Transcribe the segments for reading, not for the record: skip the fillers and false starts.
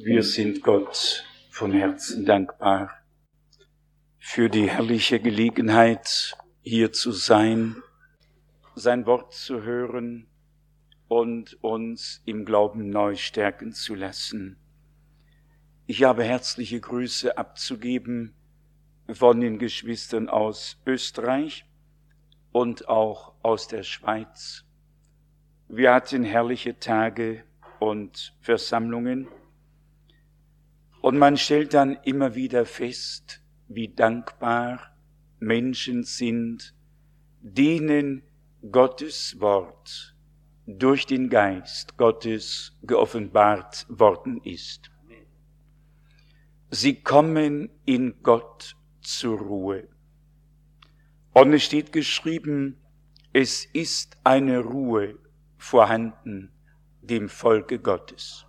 Wir sind Gott von Herzen dankbar für die herrliche Gelegenheit, hier zu sein, sein Wort zu hören und uns im Glauben neu stärken zu lassen. Ich habe herzliche Grüße abzugeben von den Geschwistern aus Österreich und auch aus der Schweiz. Wir hatten herrliche Tage und Versammlungen und man stellt dann immer wieder fest, wie dankbar Menschen sind, denen Gottes Wort durch den Geist Gottes geoffenbart worden ist. Sie kommen in Gott zur Ruhe. Und es steht geschrieben, es ist eine Ruhe vorhanden dem Volke Gottes.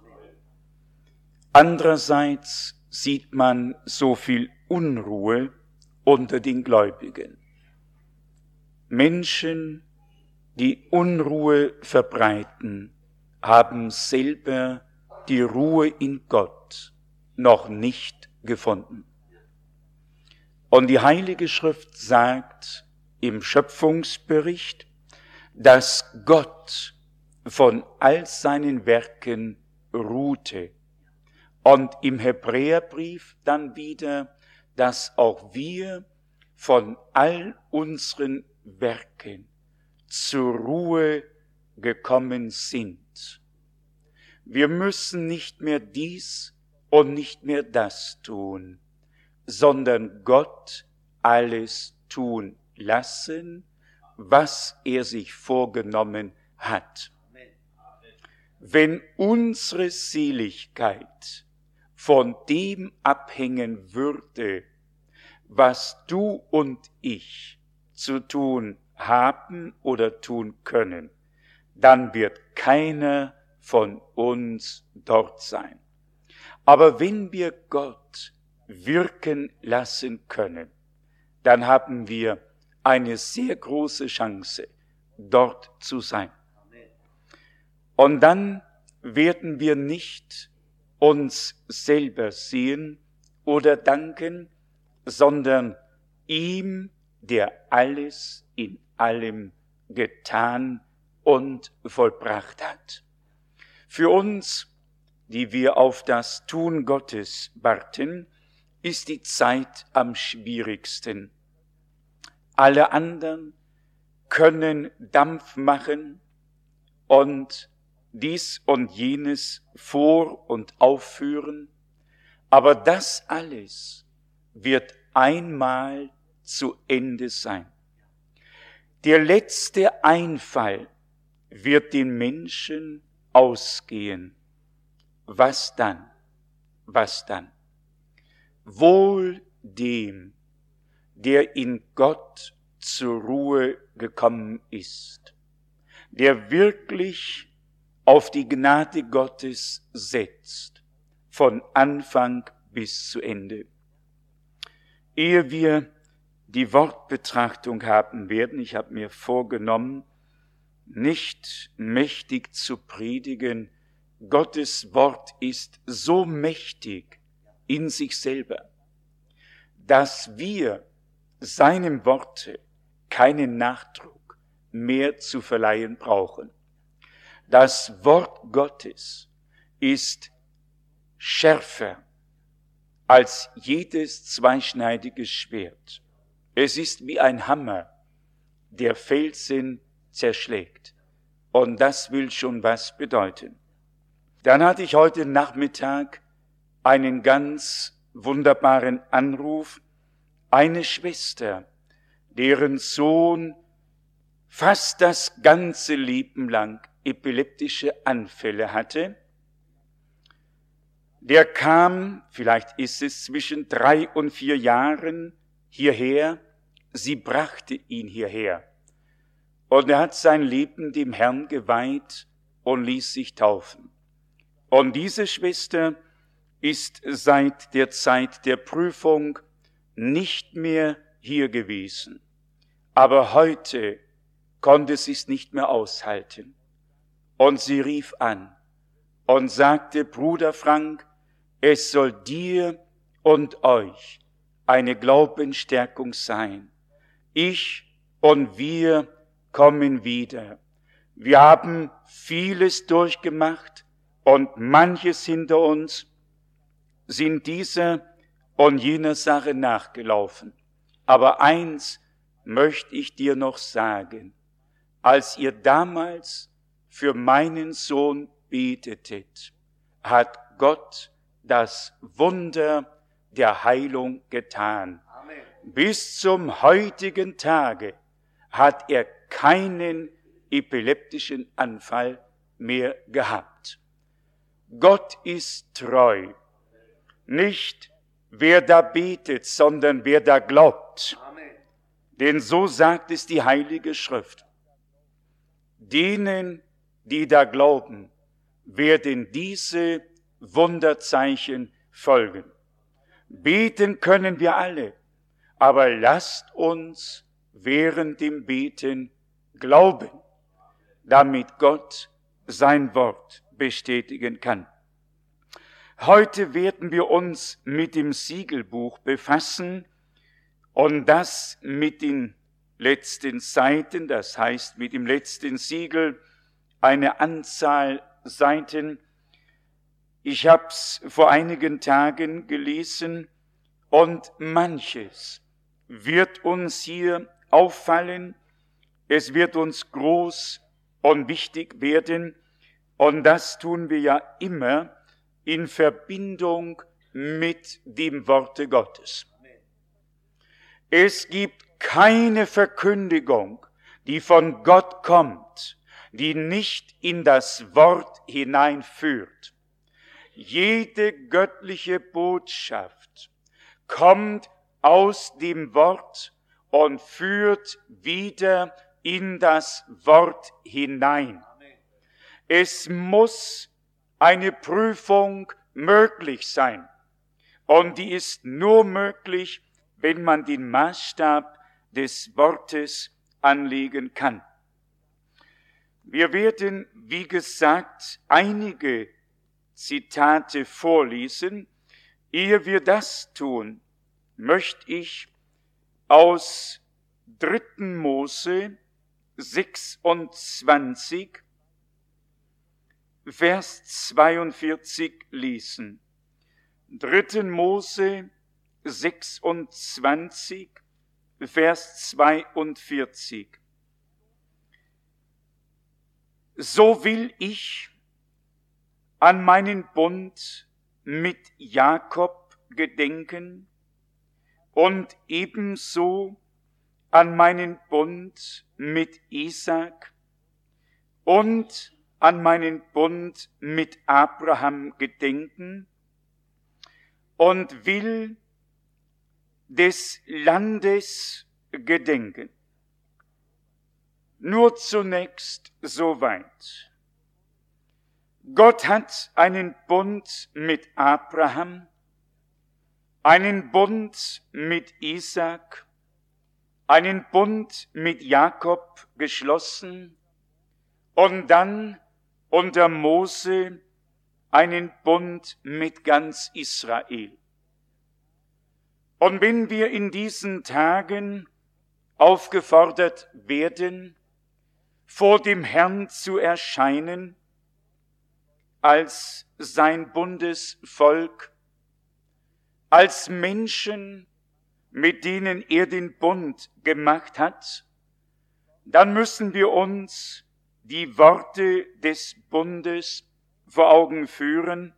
Andererseits sieht man so viel Unruhe unter den Gläubigen. Menschen, die Unruhe verbreiten, haben selber die Ruhe in Gott noch nicht gefunden. Und die Heilige Schrift sagt im Schöpfungsbericht, dass Gott von all seinen Werken ruhte. Und im Hebräerbrief dann wieder, dass auch wir von all unseren Werken zur Ruhe gekommen sind. Wir müssen nicht mehr dies und nicht mehr das tun, sondern Gott alles tun lassen, was er sich vorgenommen hat. Wenn unsere Seligkeit von dem abhängen würde, was du und ich zu tun haben oder tun können, dann wird keiner von uns dort sein. Aber wenn wir Gott wirken lassen können, dann haben wir eine sehr große Chance, dort zu sein. Und dann werden wir nicht uns selber sehen oder danken, sondern ihm, der alles in allem getan und vollbracht hat. Für uns, die wir auf das Tun Gottes warten, ist die Zeit am schwierigsten. Alle anderen können Dampf machen und dies und jenes vor- und aufführen, aber das alles wird einmal zu Ende sein. Der letzte Einfall wird den Menschen ausgehen. Was dann? Was dann? Wohl dem, der in Gott zur Ruhe gekommen ist, der wirklich auf die Gnade Gottes setzt, von Anfang bis zu Ende. Ehe wir die Wortbetrachtung haben werden, ich habe mir vorgenommen, nicht mächtig zu predigen. Gottes Wort ist so mächtig in sich selber, dass wir seinem Worte keinen Nachdruck mehr zu verleihen brauchen. Das Wort Gottes ist schärfer als jedes zweischneidige Schwert. Es ist wie ein Hammer, der Felsen zerschlägt. Und das will schon was bedeuten. Dann hatte ich heute Nachmittag einen ganz wunderbaren Anruf. Eine Schwester, deren Sohn fast das ganze Leben lang epileptische Anfälle hatte, der kam, vielleicht ist es zwischen 3 und 4 Jahren, hierher, sie brachte ihn hierher. Und er hat sein Leben dem Herrn geweiht und ließ sich taufen. Und diese Schwester ist seit der Zeit der Prüfung nicht mehr hier gewesen. Aber heute konnte sie es nicht mehr aushalten. Und sie rief an und sagte, Bruder Frank, Es soll dir und euch eine Glaubensstärkung sein. Ich und wir kommen wieder. Wir haben vieles durchgemacht und manches hinter uns, sind dieser und jener Sache nachgelaufen. Aber eins möchte ich dir noch sagen. Als ihr damals für meinen Sohn betetet, hat Gott das Wunder der Heilung getan. Amen. Bis zum heutigen Tage hat er keinen epileptischen Anfall mehr gehabt. Gott ist treu. Nicht wer da betet, sondern wer da glaubt. Amen. Denn so sagt es die Heilige Schrift. Denen, die da glauben, werden diese Wunderzeichen folgen. Beten können wir alle, aber lasst uns während dem Beten glauben, damit Gott sein Wort bestätigen kann. Heute werden wir uns mit dem Siegelbuch befassen und das mit den letzten Seiten, das heißt mit dem letzten Siegel, eine Anzahl Seiten. Ich habe es vor einigen Tagen gelesen und manches wird uns hier auffallen, es wird uns groß und wichtig werden und das tun wir ja immer in Verbindung mit dem Worte Gottes. Es gibt keine Verkündigung, die von Gott kommt, die nicht in das Wort hineinführt. Jede göttliche Botschaft kommt aus dem Wort und führt wieder in das Wort hinein. Es muss eine Prüfung möglich sein. Und die ist nur möglich, wenn man den Maßstab des Wortes anlegen kann. Wir werden, wie gesagt, einige Zitate vorlesen. Ehe wir das tun, möchte ich aus 3. Mose 26, Vers 42 lesen. 3. Mose 26, Vers 42. So will ich an meinen Bund mit Jakob gedenken und ebenso an meinen Bund mit Isaak und an meinen Bund mit Abraham gedenken und will des Landes gedenken. Nur zunächst soweit. Gott hat einen Bund mit Abraham, einen Bund mit Isaak, einen Bund mit Jakob geschlossen und dann unter Mose einen Bund mit ganz Israel. Und wenn wir in diesen Tagen aufgefordert werden, vor dem Herrn zu erscheinen, als sein Bundesvolk, als Menschen, mit denen er den Bund gemacht hat, dann müssen wir uns die Worte des Bundes vor Augen führen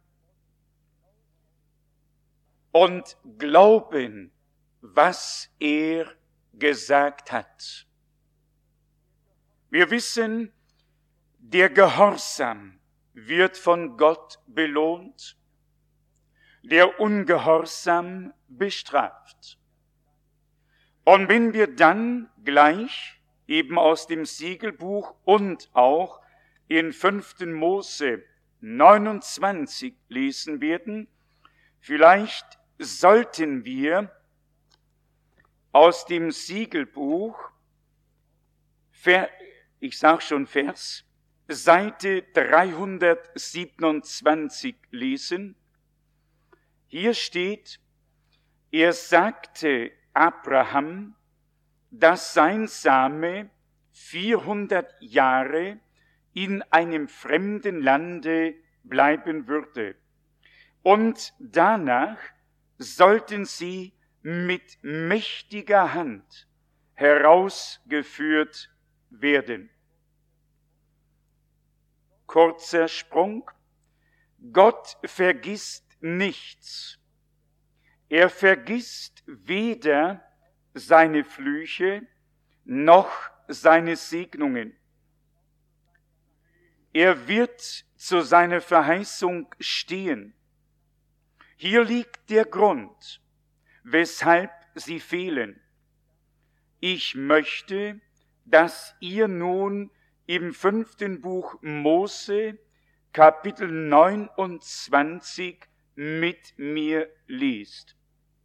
und glauben, was er gesagt hat. Wir wissen, der Gehorsam wird von Gott belohnt, der Ungehorsam bestraft. Und wenn wir dann gleich eben aus dem Siegelbuch und auch in 5. Mose 29 lesen werden, vielleicht sollten wir aus dem Siegelbuch, ich sage schon Vers, Seite 327 lesen. Hier steht, er sagte Abraham, dass sein Same 400 Jahre in einem fremden Lande bleiben würde. Und danach sollten sie mit mächtiger Hand herausgeführt werden. Kurzer Sprung. Gott vergisst nichts. Er vergisst weder seine Flüche noch seine Segnungen. Er wird zu seiner Verheißung stehen. Hier liegt der Grund, weshalb sie fehlen. Ich möchte, dass ihr nun im 5. Buch Mose, Kapitel 29 mit mir liest.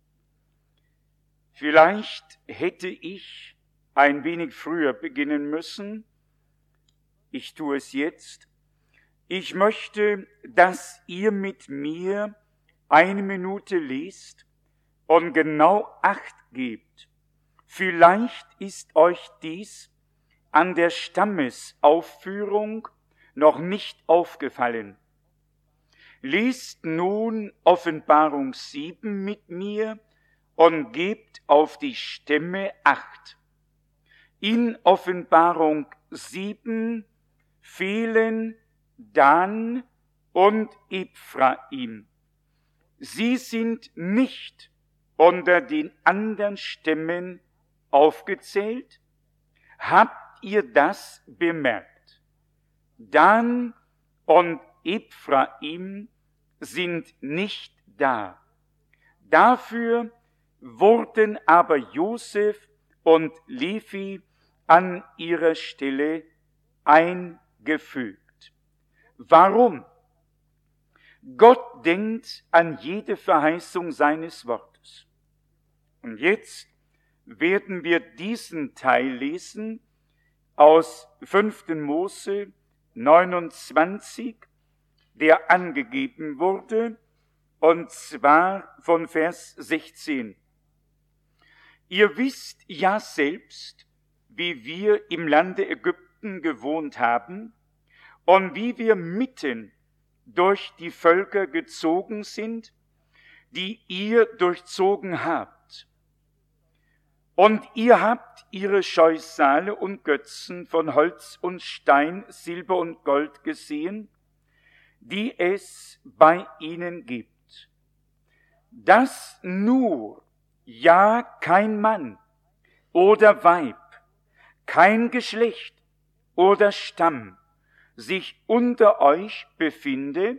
Vielleicht hätte ich ein wenig früher beginnen müssen. Ich tue es jetzt. Ich möchte, dass ihr mit mir 1 Minute liest und genau Acht gebt. Vielleicht ist euch dies an der Stammesaufführung noch nicht aufgefallen. Liest nun Offenbarung 7 mit mir und gebt auf die Stämme Acht. In Offenbarung 7 fehlen Dan und Ephraim. Sie sind nicht unter den anderen Stämmen aufgezählt. Habt ihr das bemerkt? Dan und Ephraim sind nicht da. Dafür wurden aber Josef und Levi an ihrer Stelle eingefügt. Warum? Gott denkt an jede Verheißung seines Wortes. Und jetzt werden wir diesen Teil lesen aus 5. Mose 29, der angegeben wurde, und zwar von Vers 16. Ihr wisst ja selbst, wie wir im Lande Ägypten gewohnt haben und wie wir mitten durch die Völker gezogen sind, die ihr durchzogen habt. Und ihr habt ihre Scheusale und Götzen von Holz und Stein, Silber und Gold gesehen, die es bei ihnen gibt. Dass nur, ja, kein Mann oder Weib, kein Geschlecht oder Stamm sich unter euch befinde,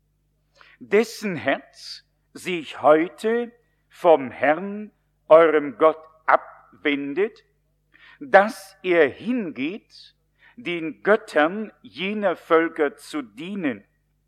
dessen Herz sich heute vom Herrn, eurem Gott, abwendet, dass er hingeht, den Göttern jener Völker zu dienen.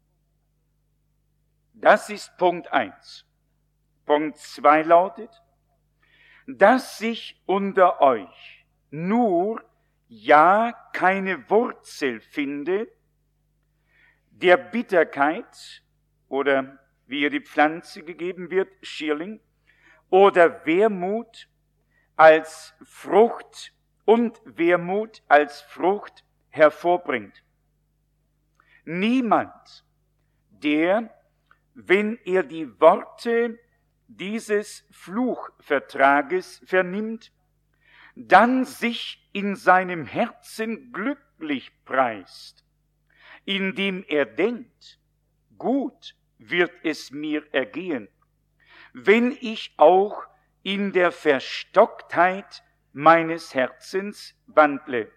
Das ist Punkt 1. Punkt 2 lautet, dass sich unter euch nur, ja, keine Wurzel finde, der Bitterkeit, oder wie ihr die Pflanze gegeben wird, Schierling, oder Wermut als Frucht und Wermut als Frucht hervorbringt. Niemand, der, wenn er die Worte dieses Fluchvertrages vernimmt, dann sich in seinem Herzen glücklich preist, indem er denkt, gut wird es mir ergehen, wenn ich auch in der Verstocktheit meines Herzens wandle.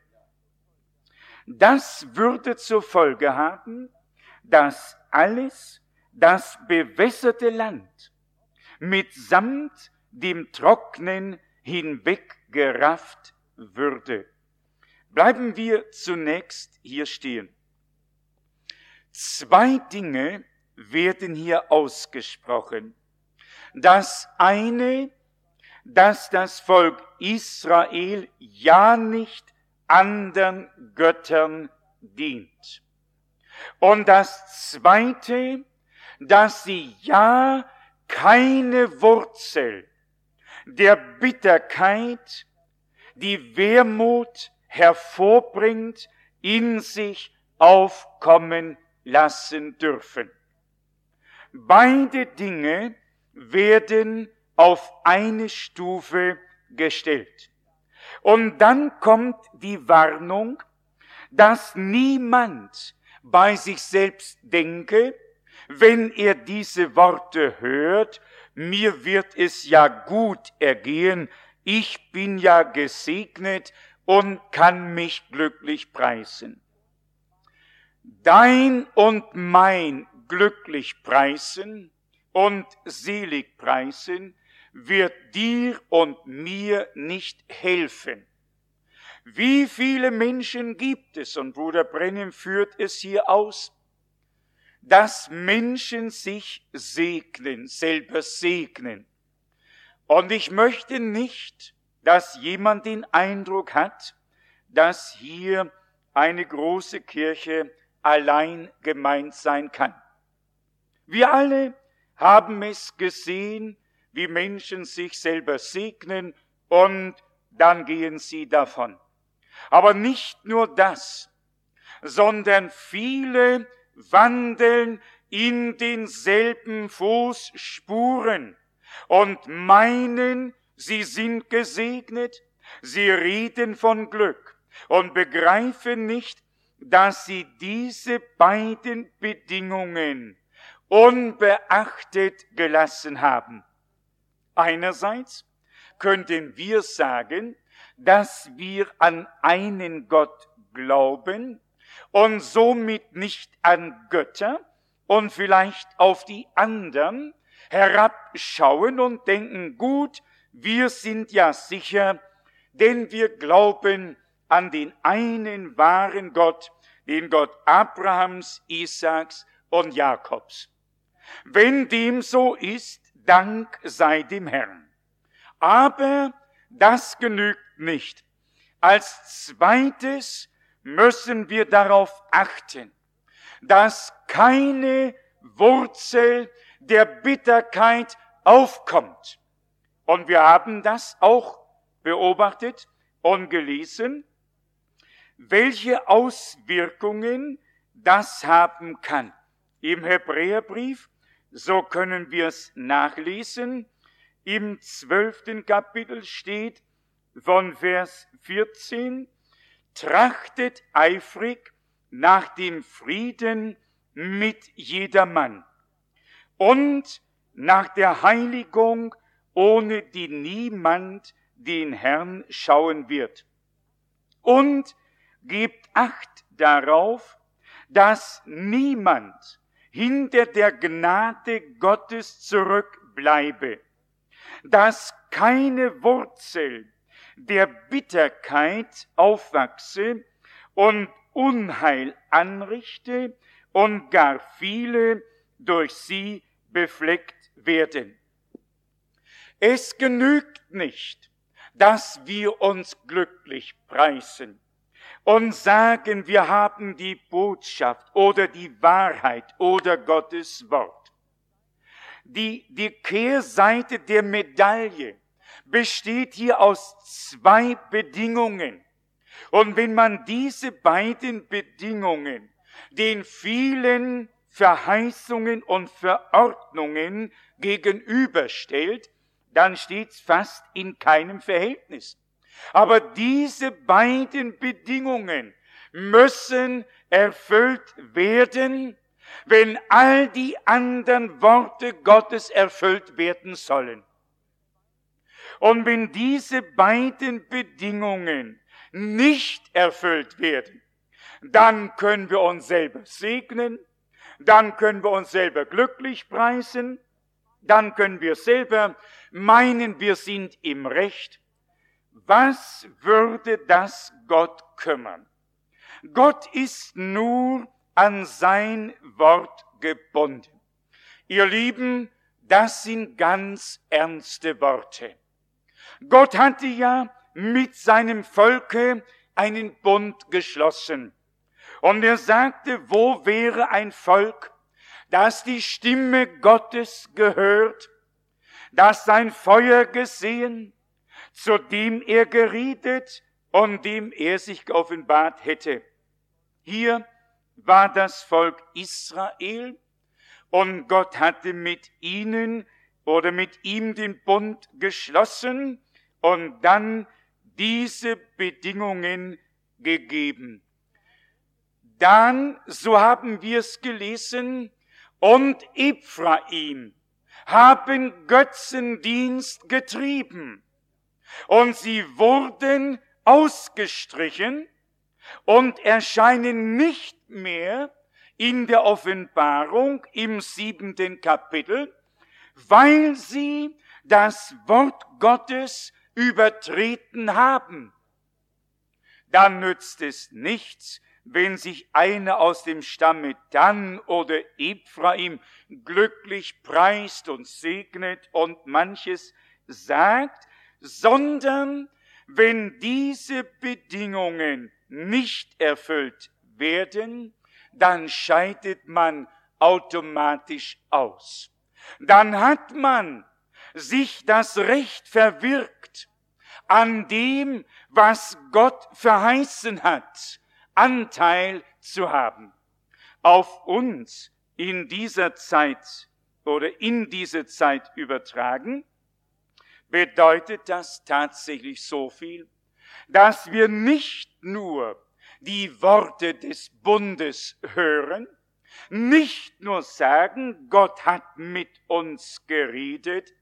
Das würde zur Folge haben, dass alles das bewässerte Land mitsamt dem Trocknen hinweggerafft würde. Bleiben wir zunächst hier stehen. 2 Dinge werden hier ausgesprochen. Das eine, dass das Volk Israel ja nicht anderen Göttern dient. Und das zweite, dass sie ja keine Wurzel der Bitterkeit, die Wermut hervorbringt, in sich aufkommen lassen dürfen. Beide Dinge werden auf eine Stufe gestellt. Und dann kommt die Warnung, dass niemand bei sich selbst denke, wenn er diese Worte hört, mir wird es ja gut ergehen, ich bin ja gesegnet und kann mich glücklich preisen. Dein und mein glücklich preisen und selig preisen wird dir und mir nicht helfen. Wie viele Menschen gibt es, und Bruder Brennim führt es hier aus, dass Menschen sich segnen, selber segnen. Und ich möchte nicht, dass jemand den Eindruck hat, dass hier eine große Kirche allein gemeint sein kann. Wir alle haben es gesehen, wie Menschen sich selber segnen und dann gehen sie davon. Aber nicht nur das, sondern viele wandeln in denselben Fußspuren und meinen, sie sind gesegnet, sie reden von Glück und begreifen nicht, dass sie diese beiden Bedingungen unbeachtet gelassen haben. Einerseits könnten wir sagen, dass wir an einen Gott glauben und somit nicht an Götter und vielleicht auf die anderen herabschauen und denken, gut, wir sind ja sicher, denn wir glauben an den einen wahren Gott, den Gott Abrahams, Isaaks und Jakobs. Wenn dem so ist, Dank sei dem Herrn. Aber das genügt nicht. Als zweites müssen wir darauf achten, dass keine Wurzel der Bitterkeit aufkommt. Und wir haben das auch beobachtet und gelesen, welche Auswirkungen das haben kann. Im Hebräerbrief, so können wir es nachlesen, im 12. Kapitel steht von Vers 14, trachtet eifrig nach dem Frieden mit jedermann und nach der Heiligung, ohne die niemand den Herrn schauen wird. Und gebt Acht darauf, dass niemand hinter der Gnade Gottes zurückbleibe, dass keine Wurzel der Bitterkeit aufwachse und Unheil anrichte und gar viele durch sie befleckt werden. Es genügt nicht, dass wir uns glücklich preisen und sagen, wir haben die Botschaft oder die Wahrheit oder Gottes Wort. Die Kehrseite der Medaille besteht hier aus zwei Bedingungen. Und wenn man diese beiden Bedingungen den vielen Verheißungen und Verordnungen gegenüberstellt, dann steht's fast in keinem Verhältnis. Aber diese beiden Bedingungen müssen erfüllt werden, wenn all die anderen Worte Gottes erfüllt werden sollen. Und wenn diese beiden Bedingungen nicht erfüllt werden, dann können wir uns selber segnen, dann können wir uns selber glücklich preisen, dann können wir selber meinen, wir sind im Recht. Was würde das Gott kümmern? Gott ist nur an sein Wort gebunden. Ihr Lieben, das sind ganz ernste Worte. Gott hatte ja mit seinem Volke einen Bund geschlossen. Und er sagte, wo wäre ein Volk, das die Stimme Gottes gehört das sein Feuer gesehen, zu dem er geredet und dem er sich geoffenbart hätte. Hier war das Volk Israel und Gott hatte mit ihnen oder mit ihm den Bund geschlossen und dann diese Bedingungen gegeben. Dann, so haben wir es gelesen, und Ephraim haben Götzendienst getrieben und sie wurden ausgestrichen und erscheinen nicht mehr in der Offenbarung im 7. Kapitel, weil sie das Wort Gottes übertreten haben. Dann nützt es nichts, wenn sich einer aus dem Stamme Dan oder Ephraim glücklich preist und segnet und manches sagt, sondern wenn diese Bedingungen nicht erfüllt werden, dann scheidet man automatisch aus. Dann hat man sich das Recht verwirkt, an dem, was Gott verheißen hat, Anteil zu haben. Auf uns in dieser Zeit oder in diese Zeit übertragen, bedeutet das tatsächlich so viel, dass wir nicht nur die Worte des Bundes hören, nicht nur sagen, Gott hat mit uns geredet,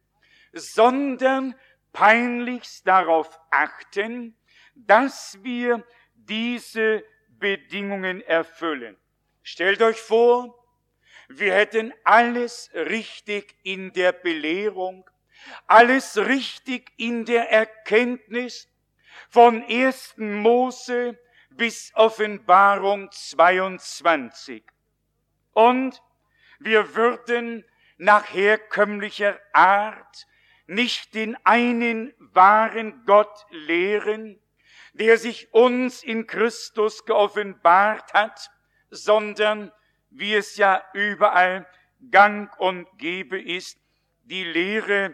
sondern peinlichst darauf achten, dass wir diese Bedingungen erfüllen. Stellt euch vor, wir hätten alles richtig in der Belehrung, alles richtig in der Erkenntnis von 1. Mose bis Offenbarung 22. Und wir würden nach herkömmlicher Art nicht den einen wahren Gott lehren, der sich uns in Christus geoffenbart hat, sondern, wie es ja überall gang und gäbe ist, die Lehre,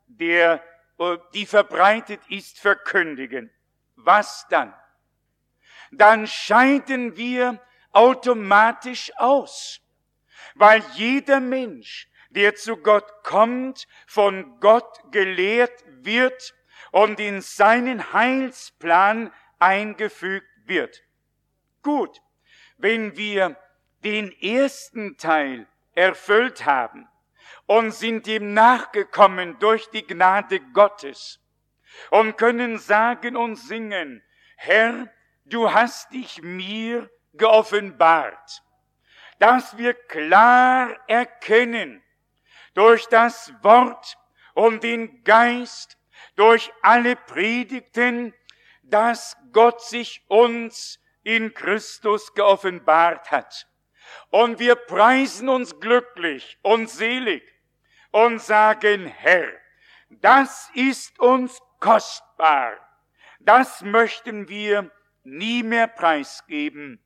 die verbreitet ist, verkündigen. Was dann? Dann scheiden wir automatisch aus, weil jeder Mensch, der zu Gott kommt, von Gott gelehrt wird und in seinen Heilsplan eingefügt wird. Gut, wenn wir den ersten Teil erfüllt haben und sind ihm nachgekommen durch die Gnade Gottes und können sagen und singen, Herr, du hast dich mir geoffenbart, dass wir klar erkennen durch das Wort und den Geist, durch alle Predigten, dass Gott sich uns in Christus geoffenbart hat. Und wir preisen uns glücklich und selig und sagen, Herr, das ist uns kostbar. Das möchten wir nie mehr preisgeben.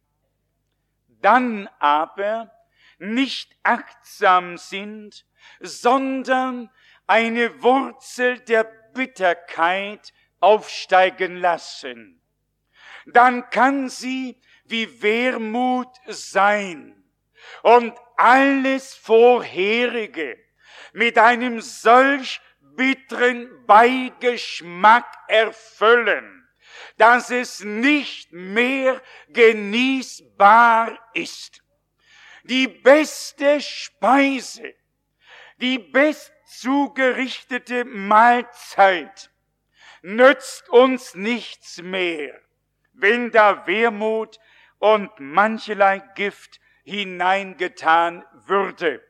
Dann aber nicht achtsam sind, sondern eine Wurzel der Bitterkeit aufsteigen lassen. Dann kann sie wie Wermut sein und alles Vorherige mit einem solch bitteren Beigeschmack erfüllen, dass es nicht mehr genießbar ist. Die beste Speise, die best zugerichtete Mahlzeit nützt uns nichts mehr, wenn da Wermut und mancherlei Gift hineingetan würde.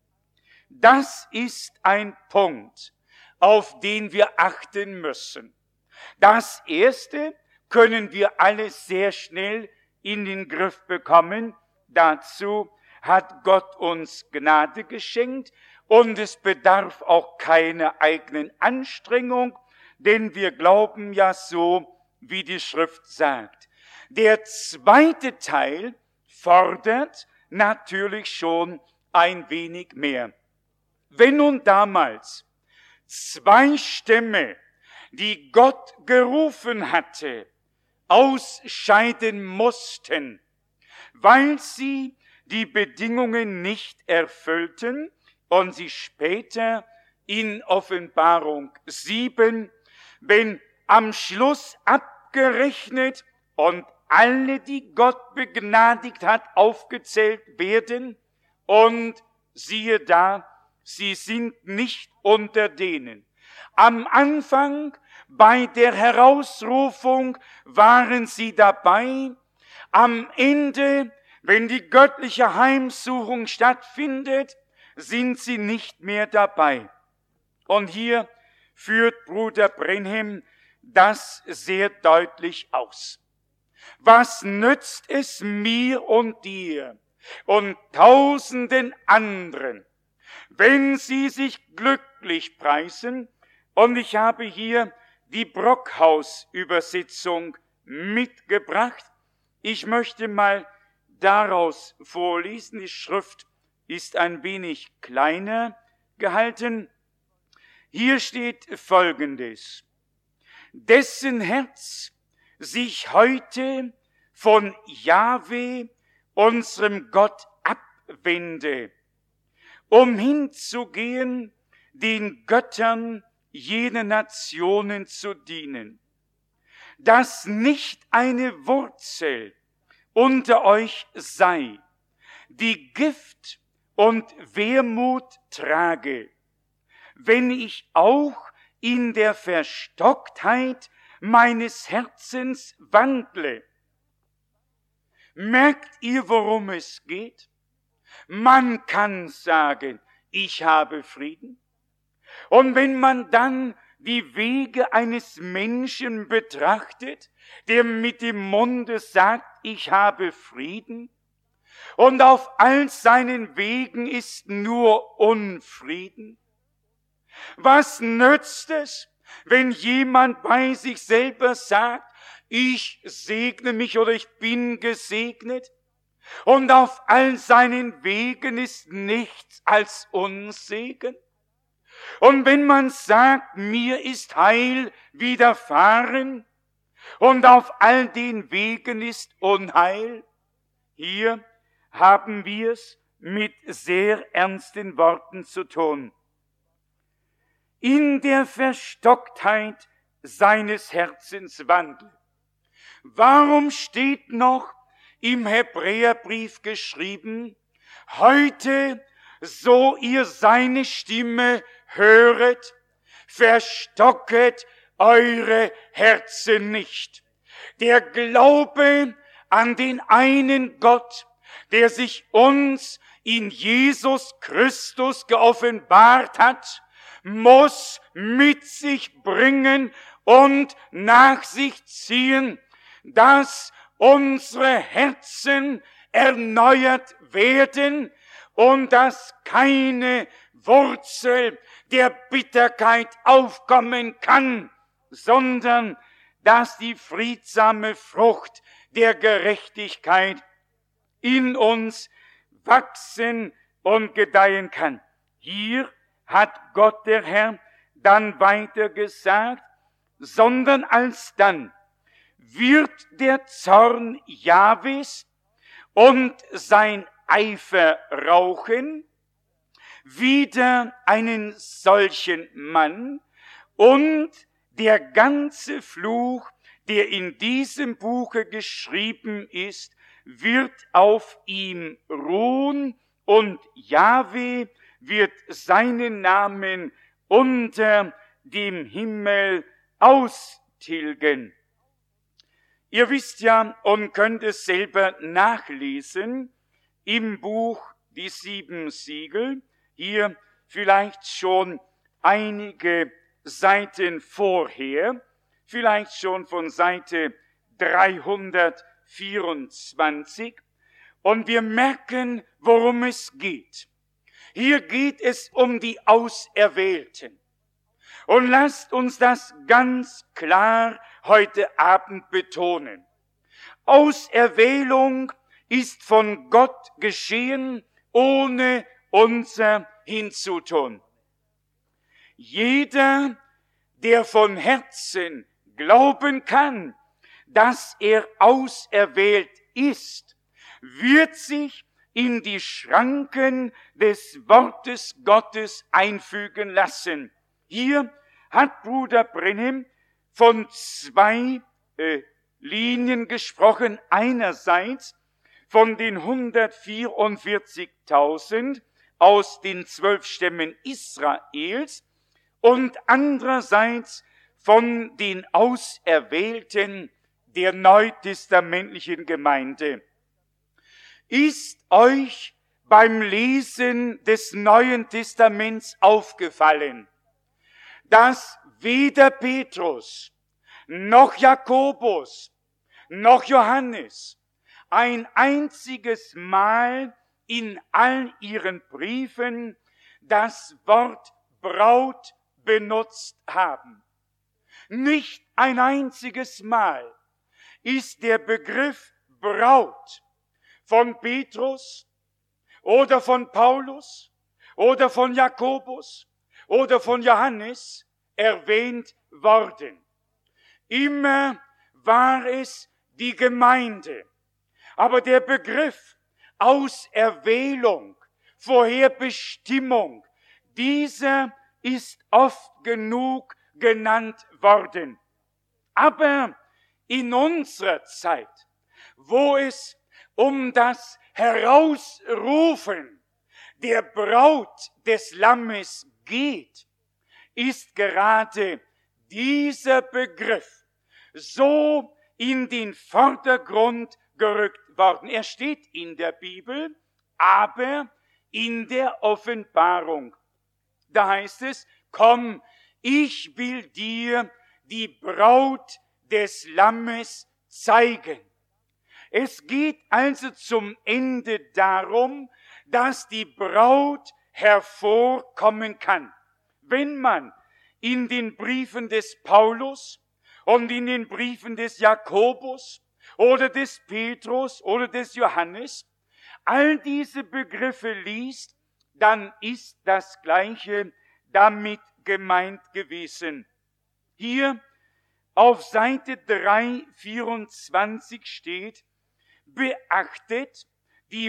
Das ist ein Punkt, auf den wir achten müssen. Das Erste können wir alles sehr schnell in den Griff bekommen. Dazu hat Gott uns Gnade geschenkt und es bedarf auch keiner eigenen Anstrengung, denn wir glauben ja so, wie die Schrift sagt. Der zweite Teil fordert natürlich schon ein wenig mehr. Wenn nun damals 2 Stämme, die Gott gerufen hatte, ausscheiden mussten, weil sie die Bedingungen nicht erfüllten und sie später in Offenbarung 7, wenn am Schluss abgerechnet und alle, die Gott begnadigt hat, aufgezählt werden, und siehe da, sie sind nicht unter denen. Am Anfang bei der Herausrufung waren sie dabei, am Ende, wenn die göttliche Heimsuchung stattfindet, sind sie nicht mehr dabei. Und hier führt Bruder Branham das sehr deutlich aus. Was nützt es mir und dir und tausenden anderen, wenn sie sich glücklich preisen? Und ich habe hier die Brockhaus-Übersetzung mitgebracht. Ich möchte mal daraus vorlesen. Die Schrift ist ein wenig kleiner gehalten. Hier steht Folgendes: Dessen Herz sich heute von Jahwe, unserem Gott, abwende, um hinzugehen, den Göttern jener Nationen zu dienen, dass nicht eine Wurzel unter euch sei, die Gift und Wermut trage, wenn ich auch in der Verstocktheit meines Herzens wandle. Merkt ihr, worum es geht? Man kann sagen, ich habe Frieden. Und wenn man dann die Wege eines Menschen betrachtet, der mit dem Munde sagt, ich habe Frieden, und auf all seinen Wegen ist nur Unfrieden, was nützt es, wenn jemand bei sich selber sagt, ich segne mich oder ich bin gesegnet, und auf all seinen Wegen ist nichts als Unsegen? Und wenn man sagt, mir ist Heil widerfahren, und auf all den Wegen ist Unheil, hier haben wir es mit sehr ernsten Worten zu tun. In der Verstocktheit seines Herzens wandle. Warum steht noch im Hebräerbrief geschrieben, heute, so ihr seine Stimme höret, verstocket eure Herzen nicht. Der Glaube an den einen Gott, der sich uns in Jesus Christus geoffenbart hat, muss mit sich bringen und nach sich ziehen, dass unsere Herzen erneuert werden und dass keine Wurzel der Bitterkeit aufkommen kann, sondern dass die friedsame Frucht der Gerechtigkeit in uns wachsen und gedeihen kann. Hier hat Gott der Herr dann weiter gesagt, sondern alsdann wird der Zorn Jahwes und sein Eifer rauchen, wider einen solchen Mann, und der ganze Fluch, der in diesem Buche geschrieben ist, wird auf ihm ruhen, und Jahwe wird seinen Namen unter dem Himmel austilgen. Ihr wisst ja und könnt es selber nachlesen im Buch Die 7 Siegel, hier vielleicht schon einige Seiten vorher, vielleicht schon von Seite 324, und wir merken, worum es geht. Hier geht es um die Auserwählten. Und lasst uns das ganz klar heute Abend betonen. Auserwählung ist von Gott geschehen, ohne unser Hinzutun. jeder, der von Herzen glauben kann, dass er auserwählt ist, wird sich in die Schranken des Wortes Gottes einfügen lassen. Hier hat Bruder Branham von zwei Linien gesprochen. Einerseits von den 144.000 aus den 12 Stämmen Israels und andererseits von den Auserwählten der neutestamentlichen Gemeinde. Ist euch beim Lesen des Neuen Testaments aufgefallen, dass weder Petrus, noch Jakobus, noch Johannes ein einziges Mal in all ihren Briefen das Wort Braut benutzt haben? Nicht ein einziges Mal ist der Begriff Braut von Petrus oder von Paulus oder von Jakobus oder von Johannes erwähnt worden. Immer war es die Gemeinde. Aber der Begriff Auserwählung, Vorherbestimmung, dieser ist oft genug genannt worden. Aber in unserer Zeit, wo es um das Herausrufen der Braut des Lammes geht, ist gerade dieser Begriff so in den Vordergrund gerückt worden. Er steht in der Bibel, aber in der Offenbarung. Da heißt es, komm, ich will dir die Braut des Lammes zeigen. Es geht also zum Ende darum, dass die Braut hervorkommen kann. Wenn man in den Briefen des Paulus und in den Briefen des Jakobus oder des Petrus oder des Johannes all diese Begriffe liest, dann ist das Gleiche damit gemeint gewesen. Hier auf Seite 324 steht, beachtet, die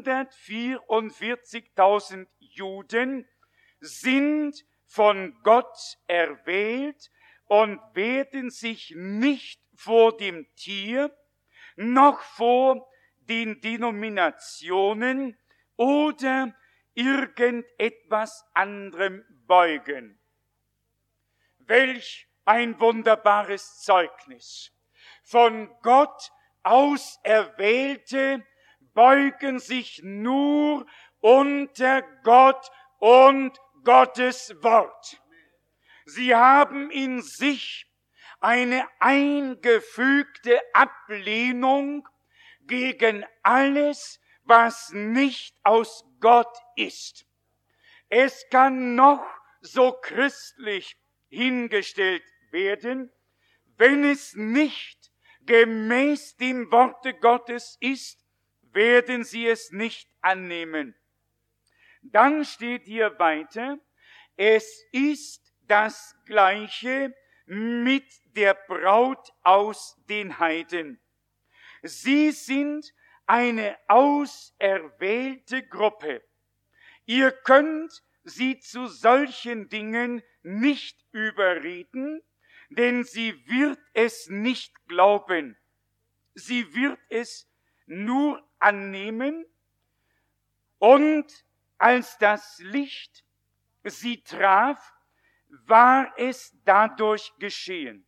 144.000 Juden sind von Gott erwählt und werden sich nicht vor dem Tier, noch vor den Denominationen oder irgendetwas anderem beugen. Welch ein wunderbares Zeugnis! Von Gott Auserwählte beugen sich nur unter Gott und Gottes Wort. Sie haben in sich eine eingefügte Ablehnung gegen alles, was nicht aus Gott ist. Es kann noch so christlich hingestellt werden, wenn es nicht gemäß dem Worte Gottes ist, werden sie es nicht annehmen. Dann steht hier weiter, es ist das Gleiche mit der Braut aus den Heiden. Sie sind eine auserwählte Gruppe. Ihr könnt sie zu solchen Dingen nicht überreden, denn sie wird es nicht glauben. Sie wird es nur annehmen und als das Licht sie traf, war es dadurch geschehen.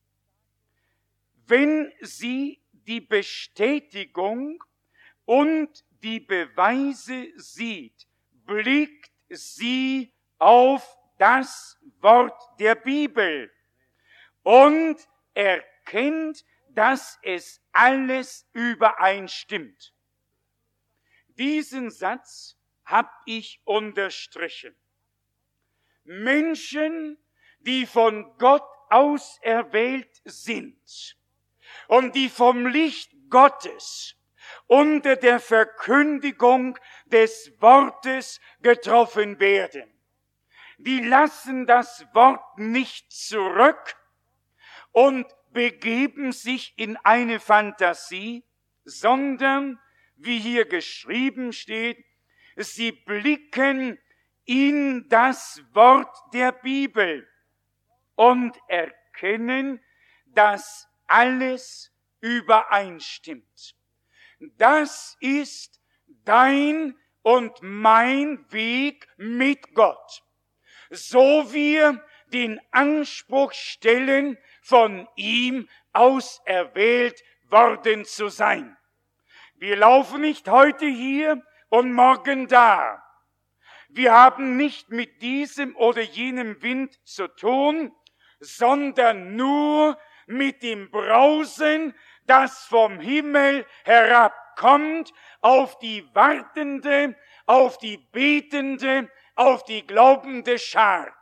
Wenn sie die Bestätigung und die Beweise sieht, blickt sie auf das Wort der Bibel und erkennt, dass es alles übereinstimmt. Diesen Satz habe ich unterstrichen. Menschen, die von Gott auserwählt sind und die vom Licht Gottes unter der Verkündigung des Wortes getroffen werden, die lassen das Wort nicht zurück und begeben sich in eine Fantasie, sondern, wie hier geschrieben steht, sie blicken in das Wort der Bibel und erkennen, dass alles übereinstimmt. Das ist dein und mein Weg mit Gott. So wir den Anspruch stellen, von ihm auserwählt worden zu sein. Wir laufen nicht heute hier und morgen da. Wir haben nicht mit diesem oder jenem Wind zu tun, sondern nur mit dem Brausen, das vom Himmel herabkommt, auf die wartende, auf die betende, auf die glaubende Schar.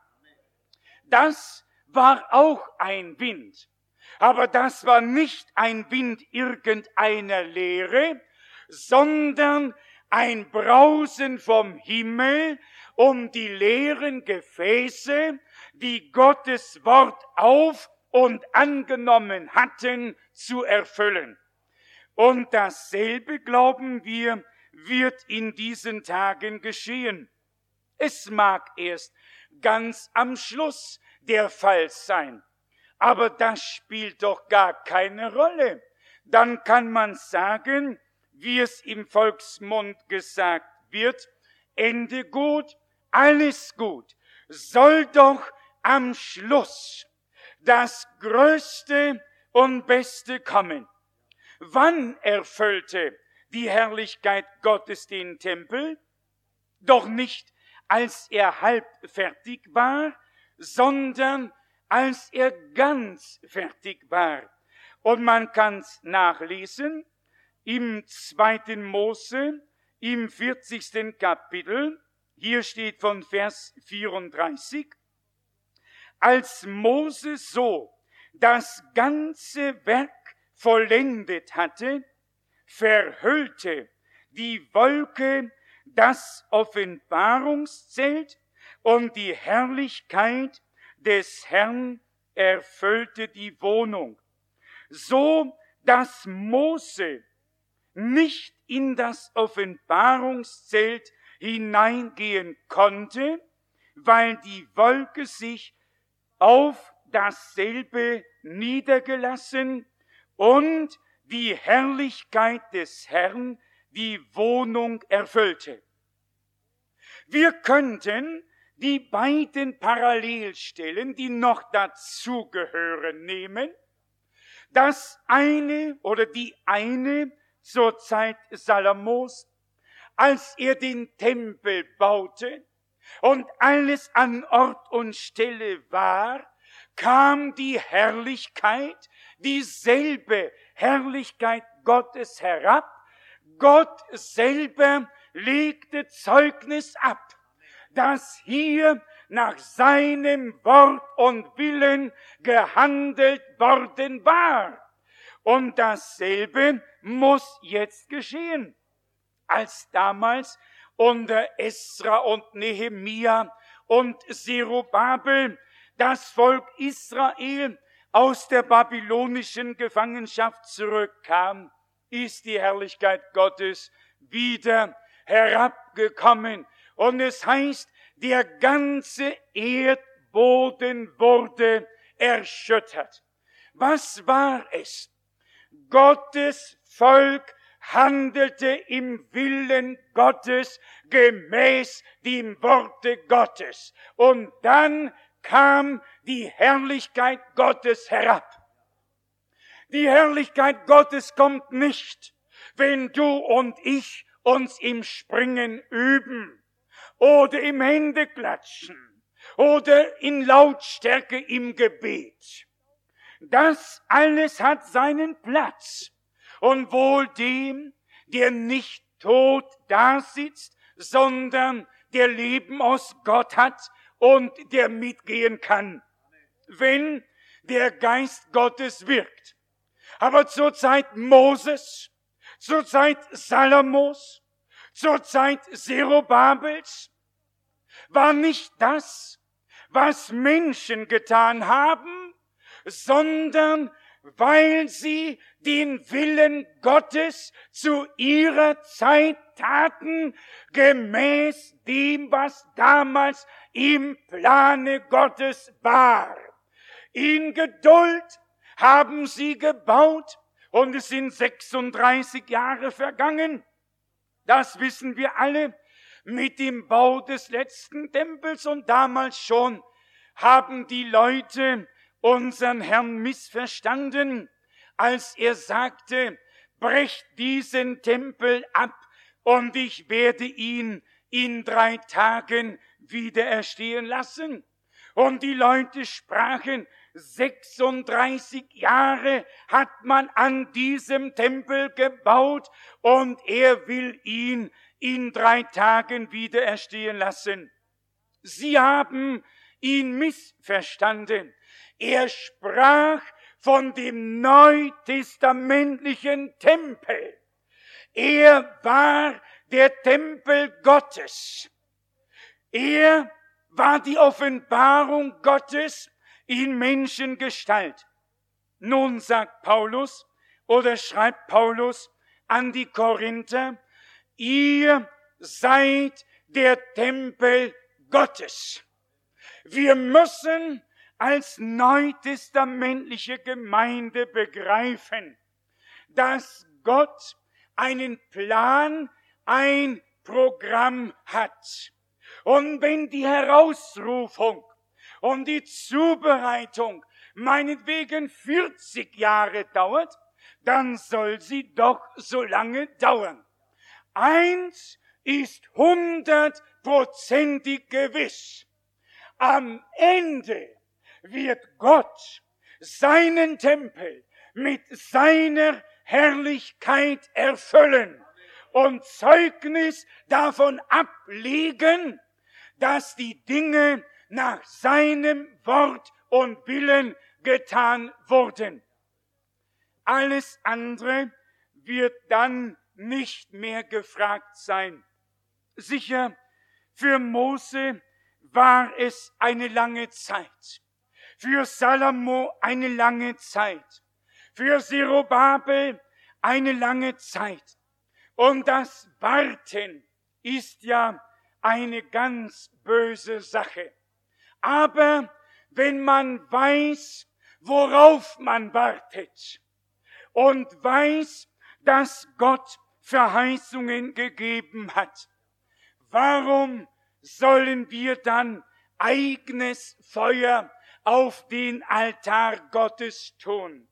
Das war auch ein Wind, aber das war nicht ein Wind irgendeiner Lehre, sondern ein Brausen vom Himmel, um die leeren Gefäße, die Gottes Wort auf und angenommen hatten, zu erfüllen. Und dasselbe, glauben wir, wird in diesen Tagen geschehen. Es mag erst ganz am Schluss der Fall sein, aber das spielt doch gar keine Rolle. Dann kann man sagen, wie es im Volksmund gesagt wird, Ende gut, alles gut, soll doch am Schluss das Größte und Beste kommen. Wann erfüllte die Herrlichkeit Gottes den Tempel? Doch nicht, als er halb fertig war, sondern als er ganz fertig war. Und man kann es nachlesen im 2. Mose, im 40. Kapitel. Hier steht von Vers 34. Als Mose so das ganze Werk vollendet hatte, verhüllte die Wolke das Offenbarungszelt und die Herrlichkeit des Herrn erfüllte die Wohnung, so dass Mose nicht in das Offenbarungszelt hineingehen konnte, weil die Wolke sich auf dasselbe niedergelassen und die Herrlichkeit des Herrn die Wohnung erfüllte. Wir könnten die beiden Parallelstellen, die noch dazugehören, nehmen. Das eine oder die eine zur Zeit Salomos, als er den Tempel baute und alles an Ort und Stelle war, kam die Herrlichkeit, dieselbe Herrlichkeit Gottes herab. Gott selber legte Zeugnis ab, dass hier nach seinem Wort und Willen gehandelt worden war. Und dasselbe muss jetzt geschehen, als damals unter Esra und Nehemia und Zerubabel das Volk Israel aus der babylonischen Gefangenschaft zurückkam, ist die Herrlichkeit Gottes wieder herabgekommen. Und es heißt, der ganze Erdboden wurde erschüttert. Was war es? Gottes Volk handelte im Willen Gottes gemäß dem Worte Gottes. Und dann kam die Herrlichkeit Gottes herab. Die Herrlichkeit Gottes kommt nicht, wenn du und ich uns im Springen üben oder im Händeklatschen oder in Lautstärke im Gebet. Das alles hat seinen Platz. Und wohl dem, der nicht tot dasitzt, sondern der Leben aus Gott hat und der mitgehen kann, wenn der Geist Gottes wirkt. Aber zur Zeit Moses, zur Zeit Salomos, zur Zeit Zerubabels war nicht das, was Menschen getan haben, sondern weil sie den Willen Gottes zu ihrer Zeit taten, gemäß dem, was damals im Plane Gottes war. In Geduld haben sie gebaut und es sind 36 Jahre vergangen. Das wissen wir alle mit dem Bau des letzten Tempels, und damals schon haben die Leute unseren Herrn missverstanden, als er sagte, brecht diesen Tempel ab und ich werde ihn in 3 Tagen wieder erstehen lassen. Und die Leute sprachen, 36 Jahre hat man an diesem Tempel gebaut und er will ihn in 3 Tagen wieder erstehen lassen. Sie haben ihn missverstanden. Er sprach von dem neutestamentlichen Tempel. Er war der Tempel Gottes. Er war die Offenbarung Gottes in Menschengestalt. Nun sagt Paulus oder schreibt Paulus an die Korinther, ihr seid der Tempel Gottes. Wir müssen als neutestamentliche Gemeinde begreifen, dass Gott einen Plan, ein Programm hat. Und wenn die Herausrufung und die Zubereitung meinetwegen 40 Jahre dauert, dann soll sie doch so lange dauern. Eins ist 100%ig gewiss. Am Ende wird Gott seinen Tempel mit seiner Herrlichkeit erfüllen und Zeugnis davon ablegen, dass die Dinge nach seinem Wort und Willen getan wurden. Alles andere wird dann nicht mehr gefragt sein. Sicher, für Mose war es eine lange Zeit, für Salomo eine lange Zeit, für Zerubabel eine lange Zeit. Und das Warten ist ja eine ganz böse Sache. Aber wenn man weiß, worauf man wartet und weiß, dass Gott Verheißungen gegeben hat, warum sollen wir dann eigenes Feuer auf den Altar Gottes tun?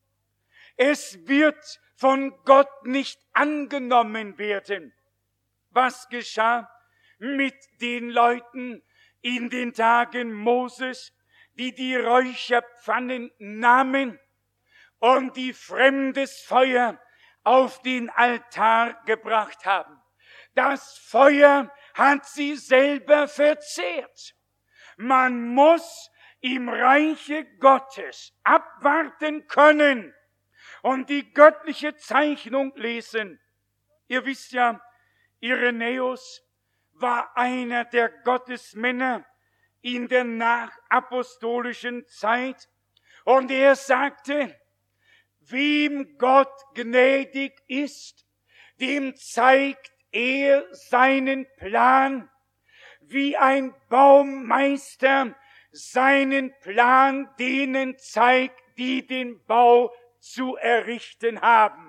Es wird von Gott nicht angenommen werden. Was geschah mit den Leuten in den Tagen Moses, die die Räucherpfannen nahmen und die fremdes Feuer auf den Altar gebracht haben? Das Feuer hat sie selber verzehrt. Man muss im Reiche Gottes abwarten können und die göttliche Zeichnung lesen. Ihr wisst ja, Irenäus war einer der Gottesmänner in der nachapostolischen Zeit, und er sagte, wem Gott gnädig ist, dem zeigt er seinen Plan, wie ein Baumeister seinen Plan denen zeigt, die den Bau zu errichten haben.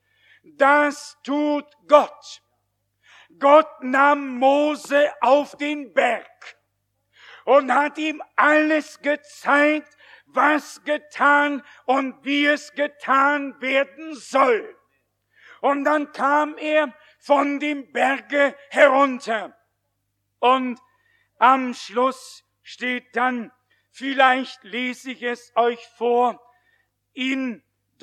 Das tut Gott. Gott nahm Mose auf den Berg und hat ihm alles gezeigt, was getan und wie es getan werden soll. Und dann kam er von dem Berge herunter. Und am Schluss steht dann, vielleicht lese ich es euch vor, im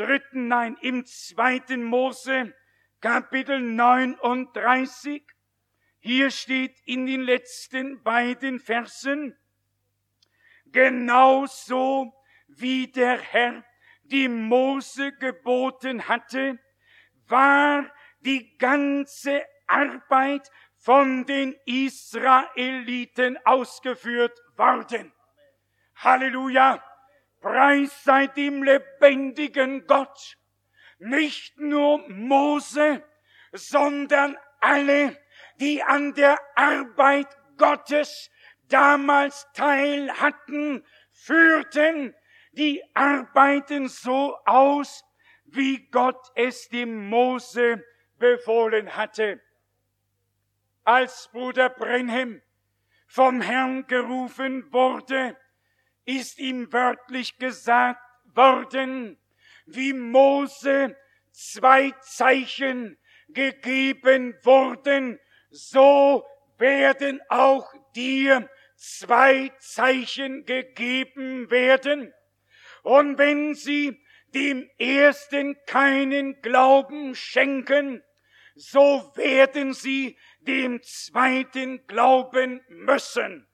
2. Mose, Kapitel 39. Hier steht in den letzten beiden Versen, genauso wie der Herr die Mose geboten hatte, war die ganze Arbeit von den Israeliten ausgeführt worden. Halleluja! Preis sei dem lebendigen Gott. Nicht nur Mose, sondern alle, die an der Arbeit Gottes damals teil hatten, führten die Arbeiten so aus, wie Gott es dem Mose befohlen hatte. Als Bruder Branham vom Herrn gerufen wurde, ist ihm wörtlich gesagt worden, wie Mose 2 Zeichen gegeben wurden, so werden auch dir 2 Zeichen gegeben werden. Und wenn sie dem ersten keinen Glauben schenken, so werden sie dem zweiten glauben müssen.